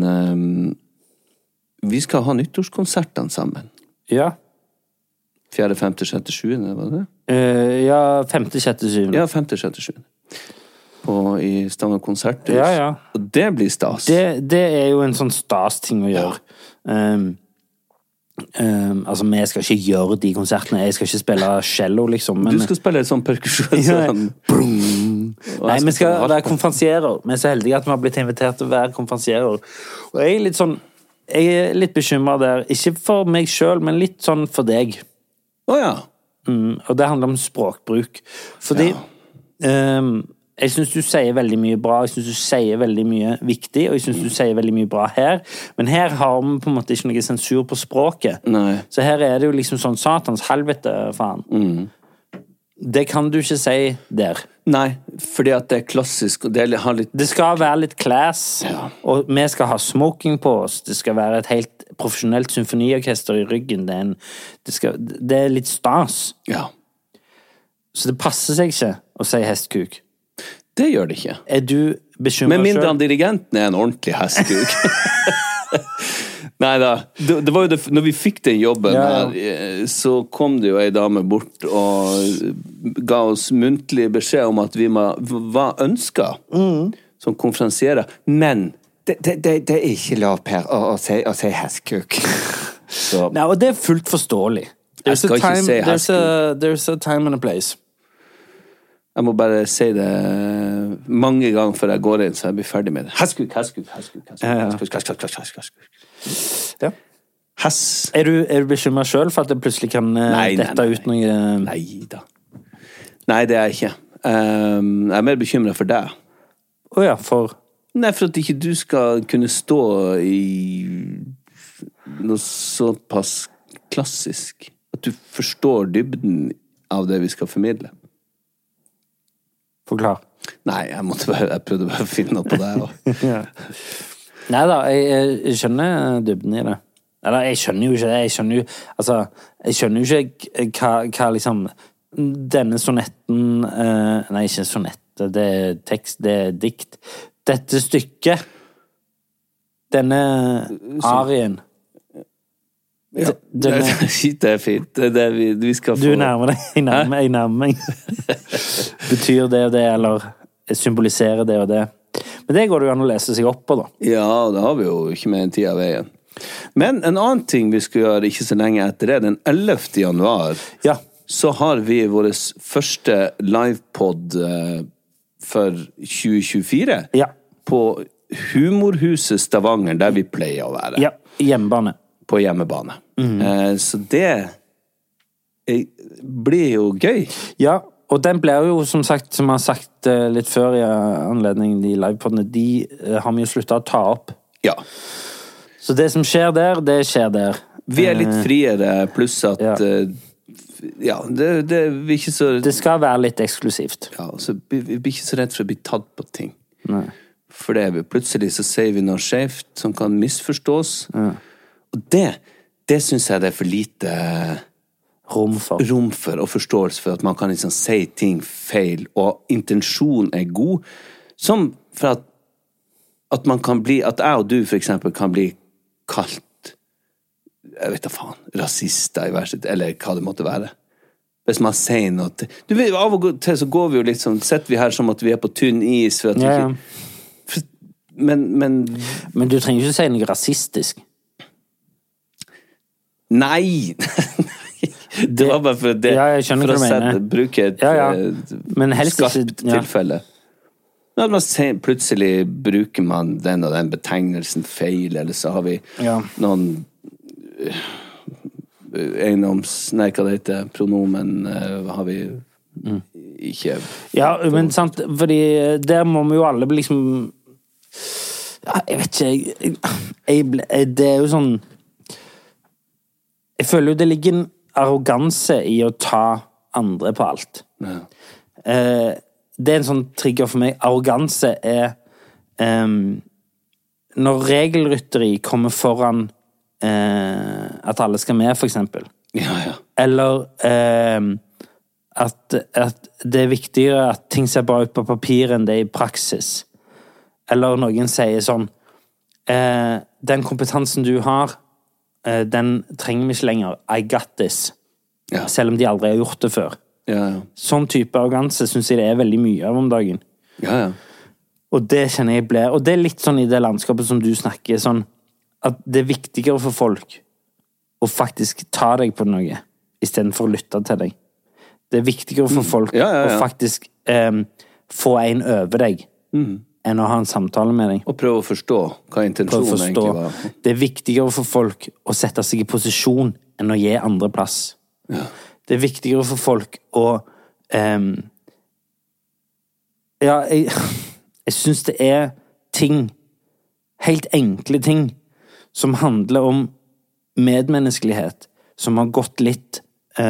vi skal ha nyttårskonsertene sammen. Ja. 4., 5., 6., 7., var det? Ja, 5., 6., 7. Ja, 5., 6., 7. I Stavanger konserthus. Ja. Og det blir stas. Det jo en sånn stas-ting å gjøre. Altså, vi skal ikke gjøre de konsertene. Jeg skal ikke spille cello, liksom. Men... Du skal spille et sånn perkusjon. Sånn... Nei, vi skal være konferansierer. Vi så heldige at vi har blitt invitert til å være konferansierer. Og jeg litt bekymret der, ikke for meg selv, men litt sånn for deg. Ja. Og det handler om språkbruk. Fordi jeg synes du sier veldig mye bra, jeg synes du sier veldig mye viktig, og jeg synes du sier veldig mye bra her. Men her har vi på en måte ikke noe sensur på språket. Nei. Så her det jo liksom sånn satans helvete, faen. Det kan du ikke si der. Nei, fordi at det klassisk, og det skal være litt class, og vi skal ha smoking på oss, det skal være et helt profesjonelt symfoniorkester i ryggen, det litt stas. Ja. Så det passer seg ikke å si hestkuk. Det gjør det ikke. Du bekymret selv? Med mindre han dirigenten en ordentlig hestkuk. Neida, det var jo det, når vi fikk den jobben her, så kom det jo en dame bort og ga oss muntlig beskjed om at vi var ønsket som konferansierer, men det er ikke lov, Per, å si hestkuk. Nei, og det er fullt forståelig. Jeg skal ikke si hestkuk. There's a time and a place. Jeg må bare si det mange ganger før jeg går inn, så jeg blir ferdig med det. Hestkuk. Ja. Er du bekymret selv for at det plutselig kan dette ut noe? Neida. Nei, det er jeg ikke. Jeg er mer bekymret for deg. Åja, for? Nei, for at ikke du skal kunne stå i noe såpass klassisk. At du forstår dybden av det vi skal formidle. Forklar. Nei, jeg prøvde bare å finne noe på det også. Neida, jeg skjønner dybden i det. Eller, jeg skjønner jo ikke det. Jeg skjønner jo ikke hva liksom denne sonetten, nei, ikke sonette, det er tekst, det er dikt. Dette stykket, denne arien. Ja, det er fint. Det er det vi skal få. Du nærmer deg, jeg nærmer meg. Betyr det og det, eller symboliserer det og det. Men det går det jo an å lese seg opp på, da. Ja, det har vi jo ikke med en tid av veien. Men en annen ting vi skal gjøre ikke så lenge etter det, den 11. januar, så har vi vår første livepod for 2024 på Humorhuset Stavanger, der vi pleier å være. Ja, hjemmebane. På hjemmebane. Så det blir jo gøy. Ja, og den blir jo, som sagt, som jeg har sagt litt før i anledning de livepodene, de har vi jo sluttet å ta opp. Ja. Så det som skjer der, det skjer der. Vi er litt friere, pluss at det er ikke så... Det skal være litt eksklusivt. Ja, så vi blir ikke så redd for å bli tatt på ting. Nei. For plutselig så sier vi noe skjevt som kan misforstås. Og det synes jeg det er for lite rom for og forståelse for at man kan liksom si ting feil, og intensjonen er god, som for at man kan bli, at jeg og du for eksempel kan bli kalt, jeg vet da faen, rasister i verset, eller hva det måtte være. Hvis man sier noe du vet, av og til så går vi jo litt sånn, setter vi her som at vi er på tynn is for at vi ikke, men du trenger ikke si noe rasistisk. Nei! Det var bare for det, for å bruke et skarpt tilfelle. Plutselig bruker man den og den betegnelsen feil, eller så har vi noen hva det heter, pronomen har vi ikke. Ja, men sant, fordi der må vi jo alle liksom, jeg vet ikke, det er jo sånn, jeg føler jo det ligger en arroganse i å ta andre på alt. Ja. Det er en sånn trigger for meg. Arroganse er når regelrytteri kommer foran at alle skal med, for eksempel. Ja. Eller at det er viktigere at ting ser bra ut på papir enn det er i praksis. Eller noen sier sånn den kompetansen du har, den trenger vi ikke lenger. I got this. Ja. Selv om de aldri har gjort det før. Ja. Sånn type arroganse synes jeg det er veldig mye av om dagen. Ja. Og det kjenner jeg blir, og det er litt sånn i det landskapet som du snakker, sånn at det er viktigere for folk å faktisk ta deg på noe, i stedet for å lytte til deg. Det er viktigere for folk å faktisk få en over deg, enn å ha en samtale med deg. Og prøve å forstå hva intensjonen egentlig var. Det er viktigere for folk å sette seg i posisjon enn å gi andre plass. Ja. Det er viktigere for folk å jeg synes det er ting, helt enkle ting, som handler om medmenneskelighet, som har gått litt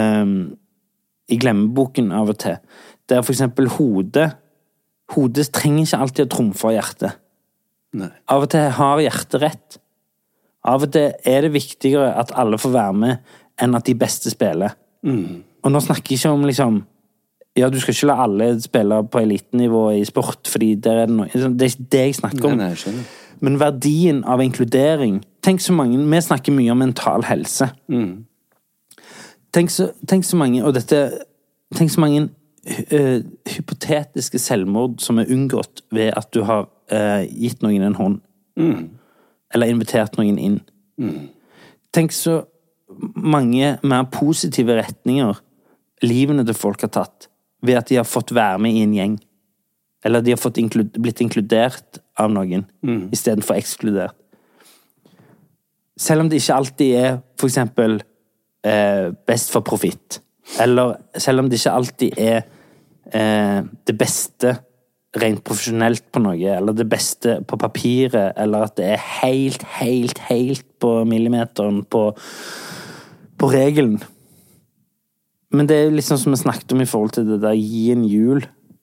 i glemmeboken av og til. Det er for eksempel Hodet trenger ikke alltid å trumfe hjertet. Nei. Av og til har hjertet rett. Av og til er det viktigere at alle får være med enn at de beste spiller. Og nå snakker jeg ikke om liksom, du skal ikke la alle spille på elitenivå i sport, fordi der er det noe, det er ikke det jeg snakker om. Nei, men verdien av inkludering tenk så mange, vi snakker mye om mental helse. Tenk så mange, og tenk så mange hypotetiske selvmord som unngått ved at du har gitt noen en hånd. Eller invitert noen inn. Tenk så mange mer positive retninger livene til folk har tatt ved at de har fått være med i en gjeng. Eller de har blitt inkludert av noen I stedet for ekskludert. Selv om det ikke alltid for eksempel best for profitt. Eller selv om det ikke alltid det beste rent profesjonelt på noe, eller det beste på papiret, eller at det helt på millimeteren på regelen. Men det liksom som vi snakket om I forhold til det der gi en jul,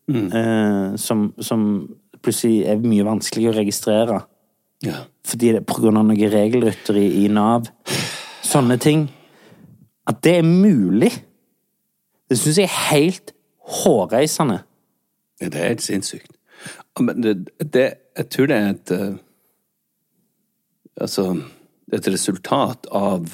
som plutselig mye vanskelig å registrere. Ja. Fordi det på grunn av noen regelrytter I NAV. Sånne ting. At det mulig. Det synes jeg helt hårreisende. Ja, det helt sinnssykt. Men jeg tror det et resultat av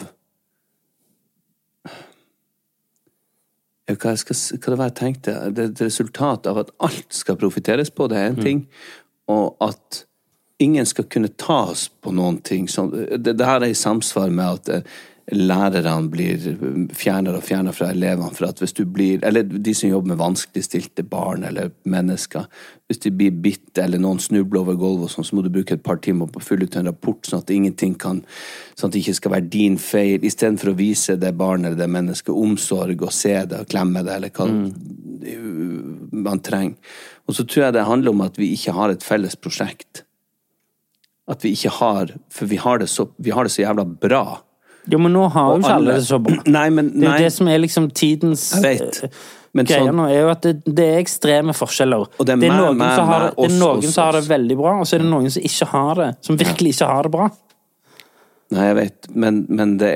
hva det var jeg tenkte? Det et resultat av at alt skal profiteres på, det en ting, og at ingen skal kunne tas på noen ting. Det her I samsvar med at lærerne blir fjernere og fjernere fra elevene, for at hvis du blir, eller de som jobber med vanskeligstilte barn eller mennesker, hvis de blir bitt eller noen snubler over gulvet, så må du bruke et par timer på å fylle ut en rapport, sånn at ingenting kan, sånn at det ikke skal være din feil, I stedet for å vise det barnet eller det mennesket omsorg og se det og klemme det, eller hva man trenger. Og så tror jeg det handler om at vi ikke har et felles prosjekt. At vi ikke har, for vi har det så jævla bra. Jo, men nå har jo ikke alle det så bra. Nei. Det jo det som liksom tidens greier nå, jo at det ekstreme forskjeller. Og det noen som har det veldig bra, og så det noen som ikke har det, som virkelig ikke har det bra. Nei, jeg vet, men det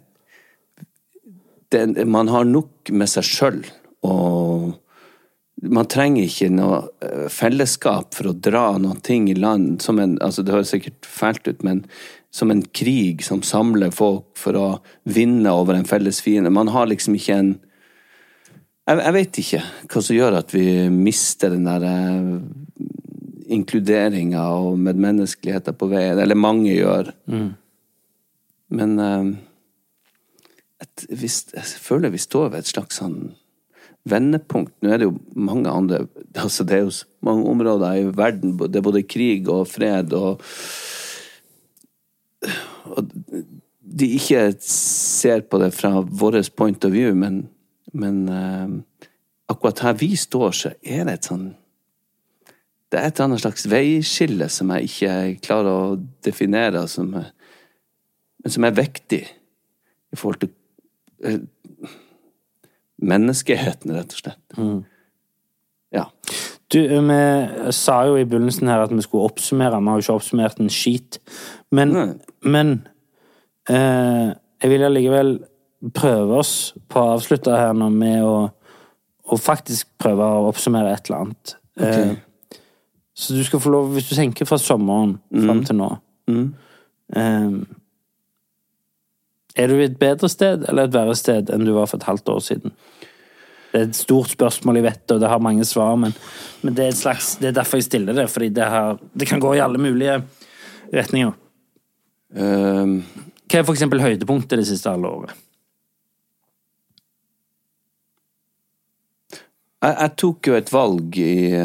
man har nok med seg selv, og man trenger ikke noe fellesskap for å dra noen ting I land, som det høres sikkert fælt ut, men som en krig som samler folk for å vinne over en felles fiende. Man har liksom ikke jeg vet ikke hva som gjør at vi mister den der inkluderingen og medmenneskeligheten på veien, eller mange gjør. Men jeg føler vi står ved et slags sånn vendepunkt. Nå det jo mange andre, det jo mange områder I verden, det både krig og fred og de ikke ser på det fra våres point of view, men akkurat her vi står, så det et sånn det et annet slags veiskille som jeg ikke klarer å definere, men som vektig I forhold til menneskeheten, rett og slett. Ja. Du, vi sa jo I begynnelsen her at vi skulle oppsummere, vi har jo ikke oppsummert en skit, men jeg vil allikevel prøve oss på å avslutte her nå med å faktisk prøve å oppsummere et eller annet. Okay. Så du skal få lov, hvis du tenker fra sommeren frem til nå, du I et bedre sted eller et verre sted enn du var for et halvt år siden? Det et stort spørsmål, jeg vet, og det har mange svar, men det et slags, det derfor jeg stiller det, fordi det kan gå I alle mulige retninger. Hva for eksempel høydepunktet det siste halve året? Jeg tok jo et valg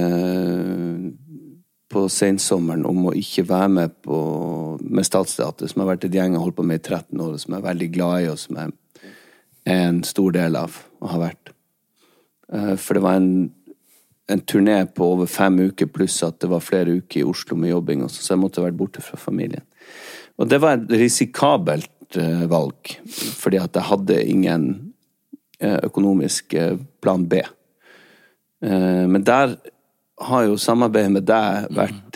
på sensommeren om å ikke være med med Statsteatret, som har vært et gjeng og holdt på med I 13 år, som jeg veldig glad I, og som jeg en stor del av og har vært. For det var en turné på over 5 uker, pluss at det var flere uker I Oslo med jobbing, så jeg måtte vært borte fra familien. Og det var et risikabelt valg, fordi at jeg hadde ingen økonomisk plan B. Men der har jo samarbeidet med deg vært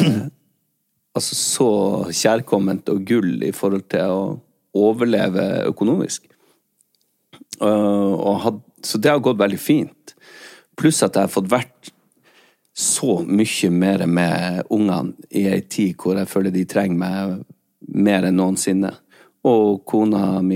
så kjærkomment og gull I forhold til å overleve økonomisk. Så det har gått veldig fint. Pluss at jeg har fått vært så mye mer med ungene I en tid hvor jeg føler de trenger meg mer enn noensinne. Og kona mi,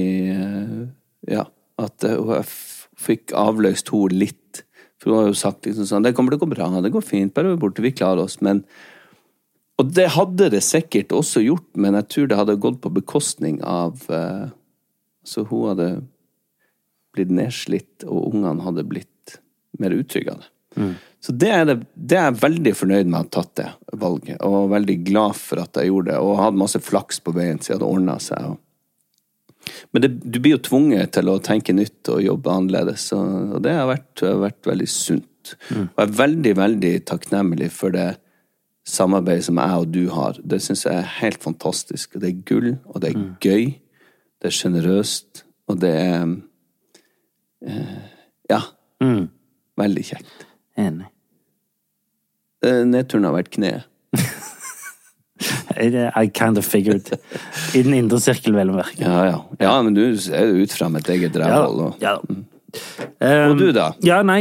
at hun fikk avløst henne litt. For hun har jo sagt liksom sånn, det kommer til å gå bra, det går fint, bare vi borte, vi klarer oss. Og det hadde det sikkert også gjort, men jeg tror det hadde gått på bekostning av, så hun hadde blitt nedslitt, og ungene hadde blitt mer utryggende. Så det er jeg veldig fornøyd med å ha tatt det valget, og veldig glad for at jeg gjorde det, og hadde masse flaks på veien siden det ordnet seg. Men du blir jo tvunget til å tenke nytt og jobbe annerledes, og det har vært veldig sunt. Og jeg er veldig, veldig takknemlig for det samarbeidet som jeg og du har. Det synes jeg er helt fantastisk. Det er gull, og det er gøy, det er generøst, og det er veldig kjekt. Enig. Nedturen har vært kne. I kind of figured. I den indre sirkel, vel å merke. Ja, men du er jo ut fra mitt eget rævhold. Ja. Og du da? Ja, nei,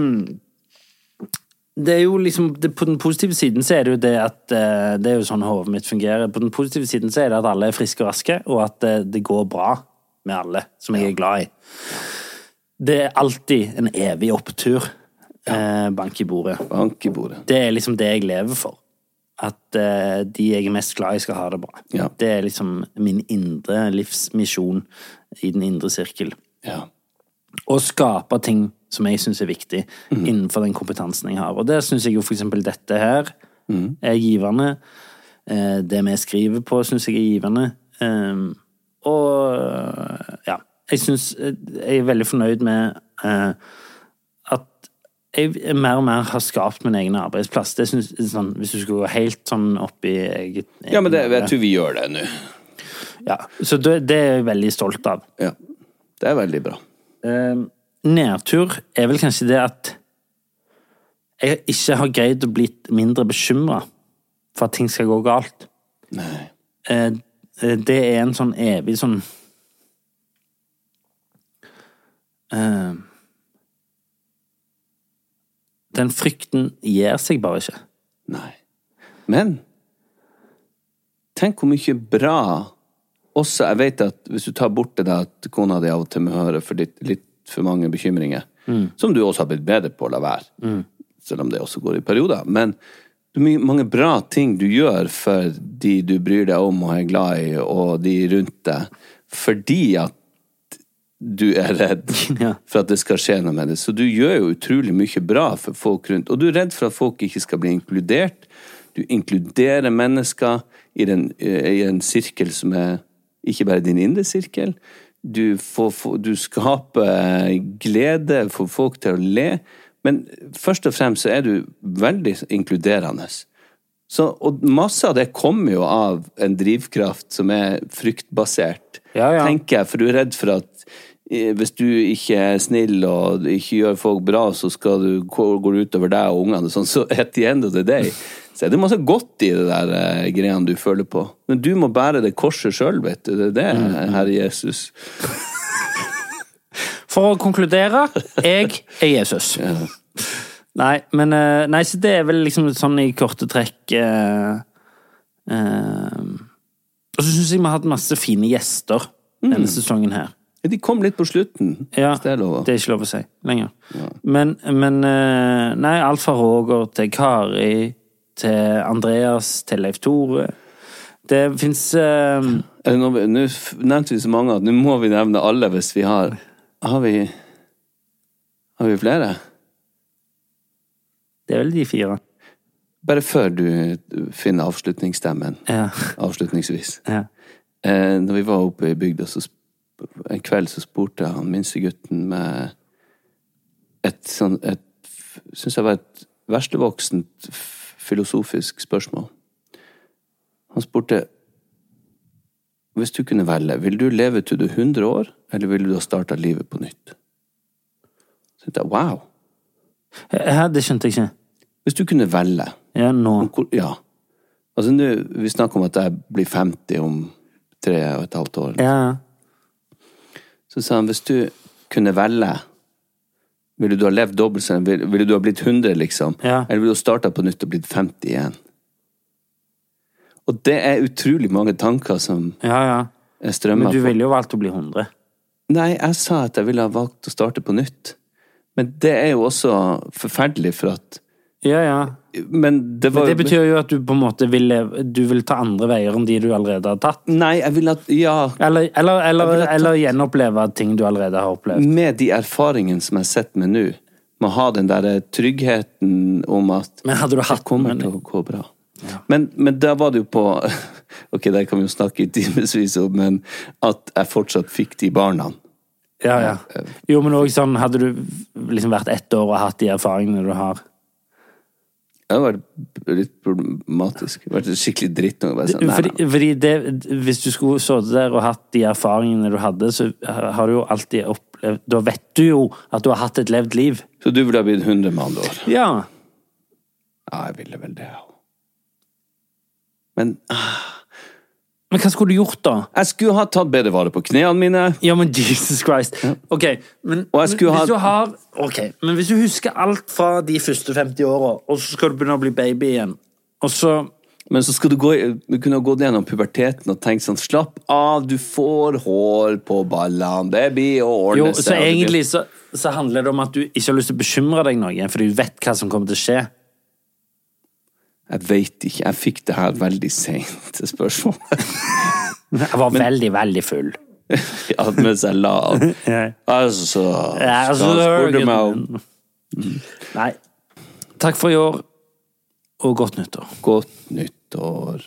det er jo liksom, på den positive siden så er det jo det at, det er jo sånn hodet mitt fungerer, på den positive siden så er det at alle er friske og raske, og at det går bra med alle som jeg er glad i. Det er alltid en evig opptur, bank i bordet. Bank i bordet. Det er liksom det jeg lever for. At de jeg er mest glad i skal ha det bra. Ja. Det er liksom min indre livsmisjon i den indre sirkel. Ja. Å skape ting som jeg synes er viktig innenfor den kompetansen jeg har. Og det synes jeg jo for eksempel dette her er givende. Det vi skriver på synes jeg er givende. Og ja, jeg synes jeg er veldig fornøyd med at jeg mer og mer har skapt min egen arbeidsplass. Det synes jeg sånn, hvis du skulle gå helt sånn opp i eget... Ja, men jeg tror vi gjør det nå. Ja, så det er jeg veldig stolt av. Ja, det er veldig bra. Nedtur er vel kanskje det at jeg ikke har greid å bli mindre bekymret for at ting skal gå galt. Nei. Det er en sånn evig sånn den frykten gir seg bare ikke. Nei. Men tenk hvor mye bra også, jeg vet at hvis du tar bort det da at kona di av og til må høre for litt for mange bekymringer, som du også har blitt bedre på å la være, selv om det også går i perioder, men det er mange bra ting du gjør for de du bryr deg om og er glad i, og de rundt deg, fordi at du er redd for at det skal skje noe med det. Så du gjør jo utrolig mye bra for folk rundt, og du er redd for at folk ikke skal bli inkludert. Du inkluderer mennesker i en sirkel som er ikke bare din indre sirkel. Du skaper glede for folk til å le, men først og fremst så er du veldig inkluderende. Så, og masse av det kommer jo av en drivkraft som er fryktbasert, tenker jeg, for du er redd for at hvis du ikke er snill og ikke gjør folk bra, så går det ut over deg og ungene, sånn, så at the end of the day, så er det masse godt i det der greiene du føler på. Men du må bære det korset selv, vet du. Det er det, Herre Jesus. For å konkludere, jeg er Jesus. Ja. Nei, så det er vel liksom sånn i korte trekk og så synes jeg vi har hatt masse fine gjester denne sesongen her. De kom litt på slutten. Ja, det er ikke lov å si lenger. Ja. Men nei, alt fra Roger til Kari, til Andreas, til Leif Tore. Det finnes... Nå nevnte vi så mange at nå må vi nevne alle hvis vi har... Har vi flere? Det er vel de 4. Bare før du finner avslutningsstemmen. Ja. Avslutningsvis. Ja. Når vi var oppe i bygda, så en kveld så spurte han minste gutten med synes jeg var et verstevoksent filosofisk spørsmål. Han spurte, hvis du kunne velge, vil du leve til du 100 år, eller vil du ha startet livet på nytt? Så tenkte jeg, wow. Det skjønte jeg ikke. Hvis du kunne velge. Ja, nå. Ja. Altså, vi snakker om at jeg blir 50 om 3,5 år. Ja. Så sa han, hvis du kunne velge, ville du ha levd dobbelt, ville du ha blitt 100 liksom, eller ville du ha startet på nytt og blitt 50 igjen? Og det utrolig mange tanker som strømmer på. Men du ville jo valgt å bli 100. Nei, jeg sa at jeg ville ha valgt å starte på nytt. Men det jo også forferdelig for at... Men det betyr jo at du på en måte vil ta andre veier enn de du allerede har tatt. Nei, jeg vil at... Eller gjenoppleve ting du allerede har opplevd. Med de erfaringene som jeg sitter med nå, med å ha den der tryggheten om at... Men hadde du hatt det kommer til å gå bra. Ja. Men da var det jo på... Ok, der kan vi jo snakke i timesvis om, men at jeg fortsatt fikk de barna. Ja. Jo, men også sånn, hadde du liksom vært 1 år og hatt de erfaringene du har? Det har vært litt problematisk. Det har vært skikkelig dritt. Fordi hvis du skulle sittet der og hatt de erfaringene du hadde, så har du jo alltid opplevd... Da vet du jo at du har hatt et levd liv. Så du ville ha blitt 100 med andre år? Ja. Ja, jeg ville vel det, ja. Men hva skulle du gjort da? Jeg skulle ha tatt bedre vare på knærne mine. Ja, men Jesus Christ. Ok, men hvis du husker alt fra de første 50 årene, og så skal du begynne å bli baby igjen, og så... Men så skal du kunne gå gjennom puberteten og tenke sånn, slapp av, du får hår på ballene, det blir å ordne seg. Jo, så egentlig så handler det om at du ikke har lyst til å bekymre deg noe, for du vet hva som kommer til å skje. Jeg vet ikke, jeg fikk det her veldig sent til spørsmålet. Jeg var veldig, veldig full. Ja, mens jeg la an. Altså, spør du meg om... Nei, takk for i år, og godt nyttår. Godt nyttår.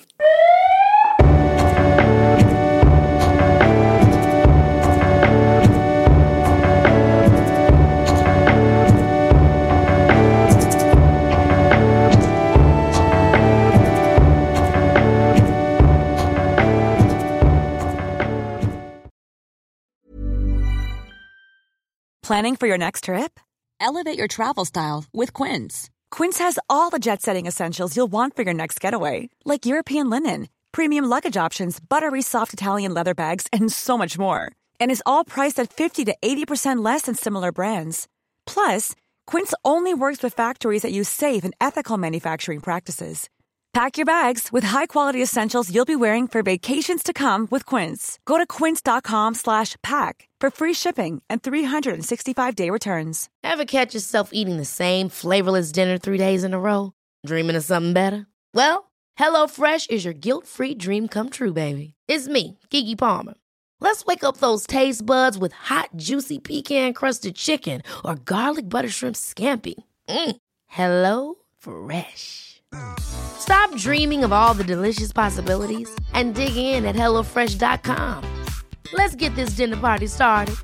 Planning for your next trip? Elevate your travel style with Quince. Quince has all the jet-setting essentials you'll want for your next getaway, like European linen, premium luggage options, buttery soft Italian leather bags, and so much more. And is all priced at 50 to 80% less than similar brands. Plus, Quince only works with factories that use safe and ethical manufacturing practices. Pack your bags with high-quality essentials you'll be wearing for vacations to come with Quince. Go to quince.com/pack for free shipping and 365-day returns. Ever catch yourself eating the same flavorless dinner 3 days in a row? Dreaming of something better? Well, HelloFresh is your guilt-free dream come true, baby. It's me, Keke Palmer. Let's wake up those taste buds with hot, juicy pecan-crusted chicken or garlic butter shrimp scampi. HelloFresh. Stop dreaming of all the delicious possibilities and dig in at HelloFresh.com. Let's get this dinner party started.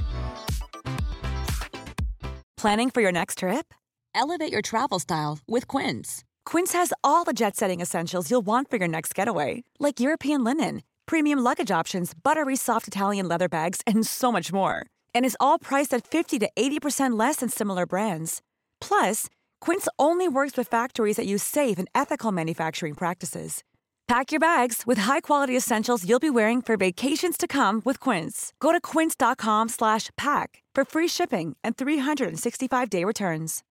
Planning for your next trip? Elevate your travel style with Quince. Quince has all the jet-setting essentials you'll want for your next getaway, like European linen, premium luggage options, buttery soft Italian leather bags, and so much more. And is all priced at 50 to 80% less than similar brands. Plus, Quince only works with factories that use safe and ethical manufacturing practices. Pack your bags with high-quality essentials you'll be wearing for vacations to come with Quince. Go to quince.com/pack for free shipping and 365-day returns.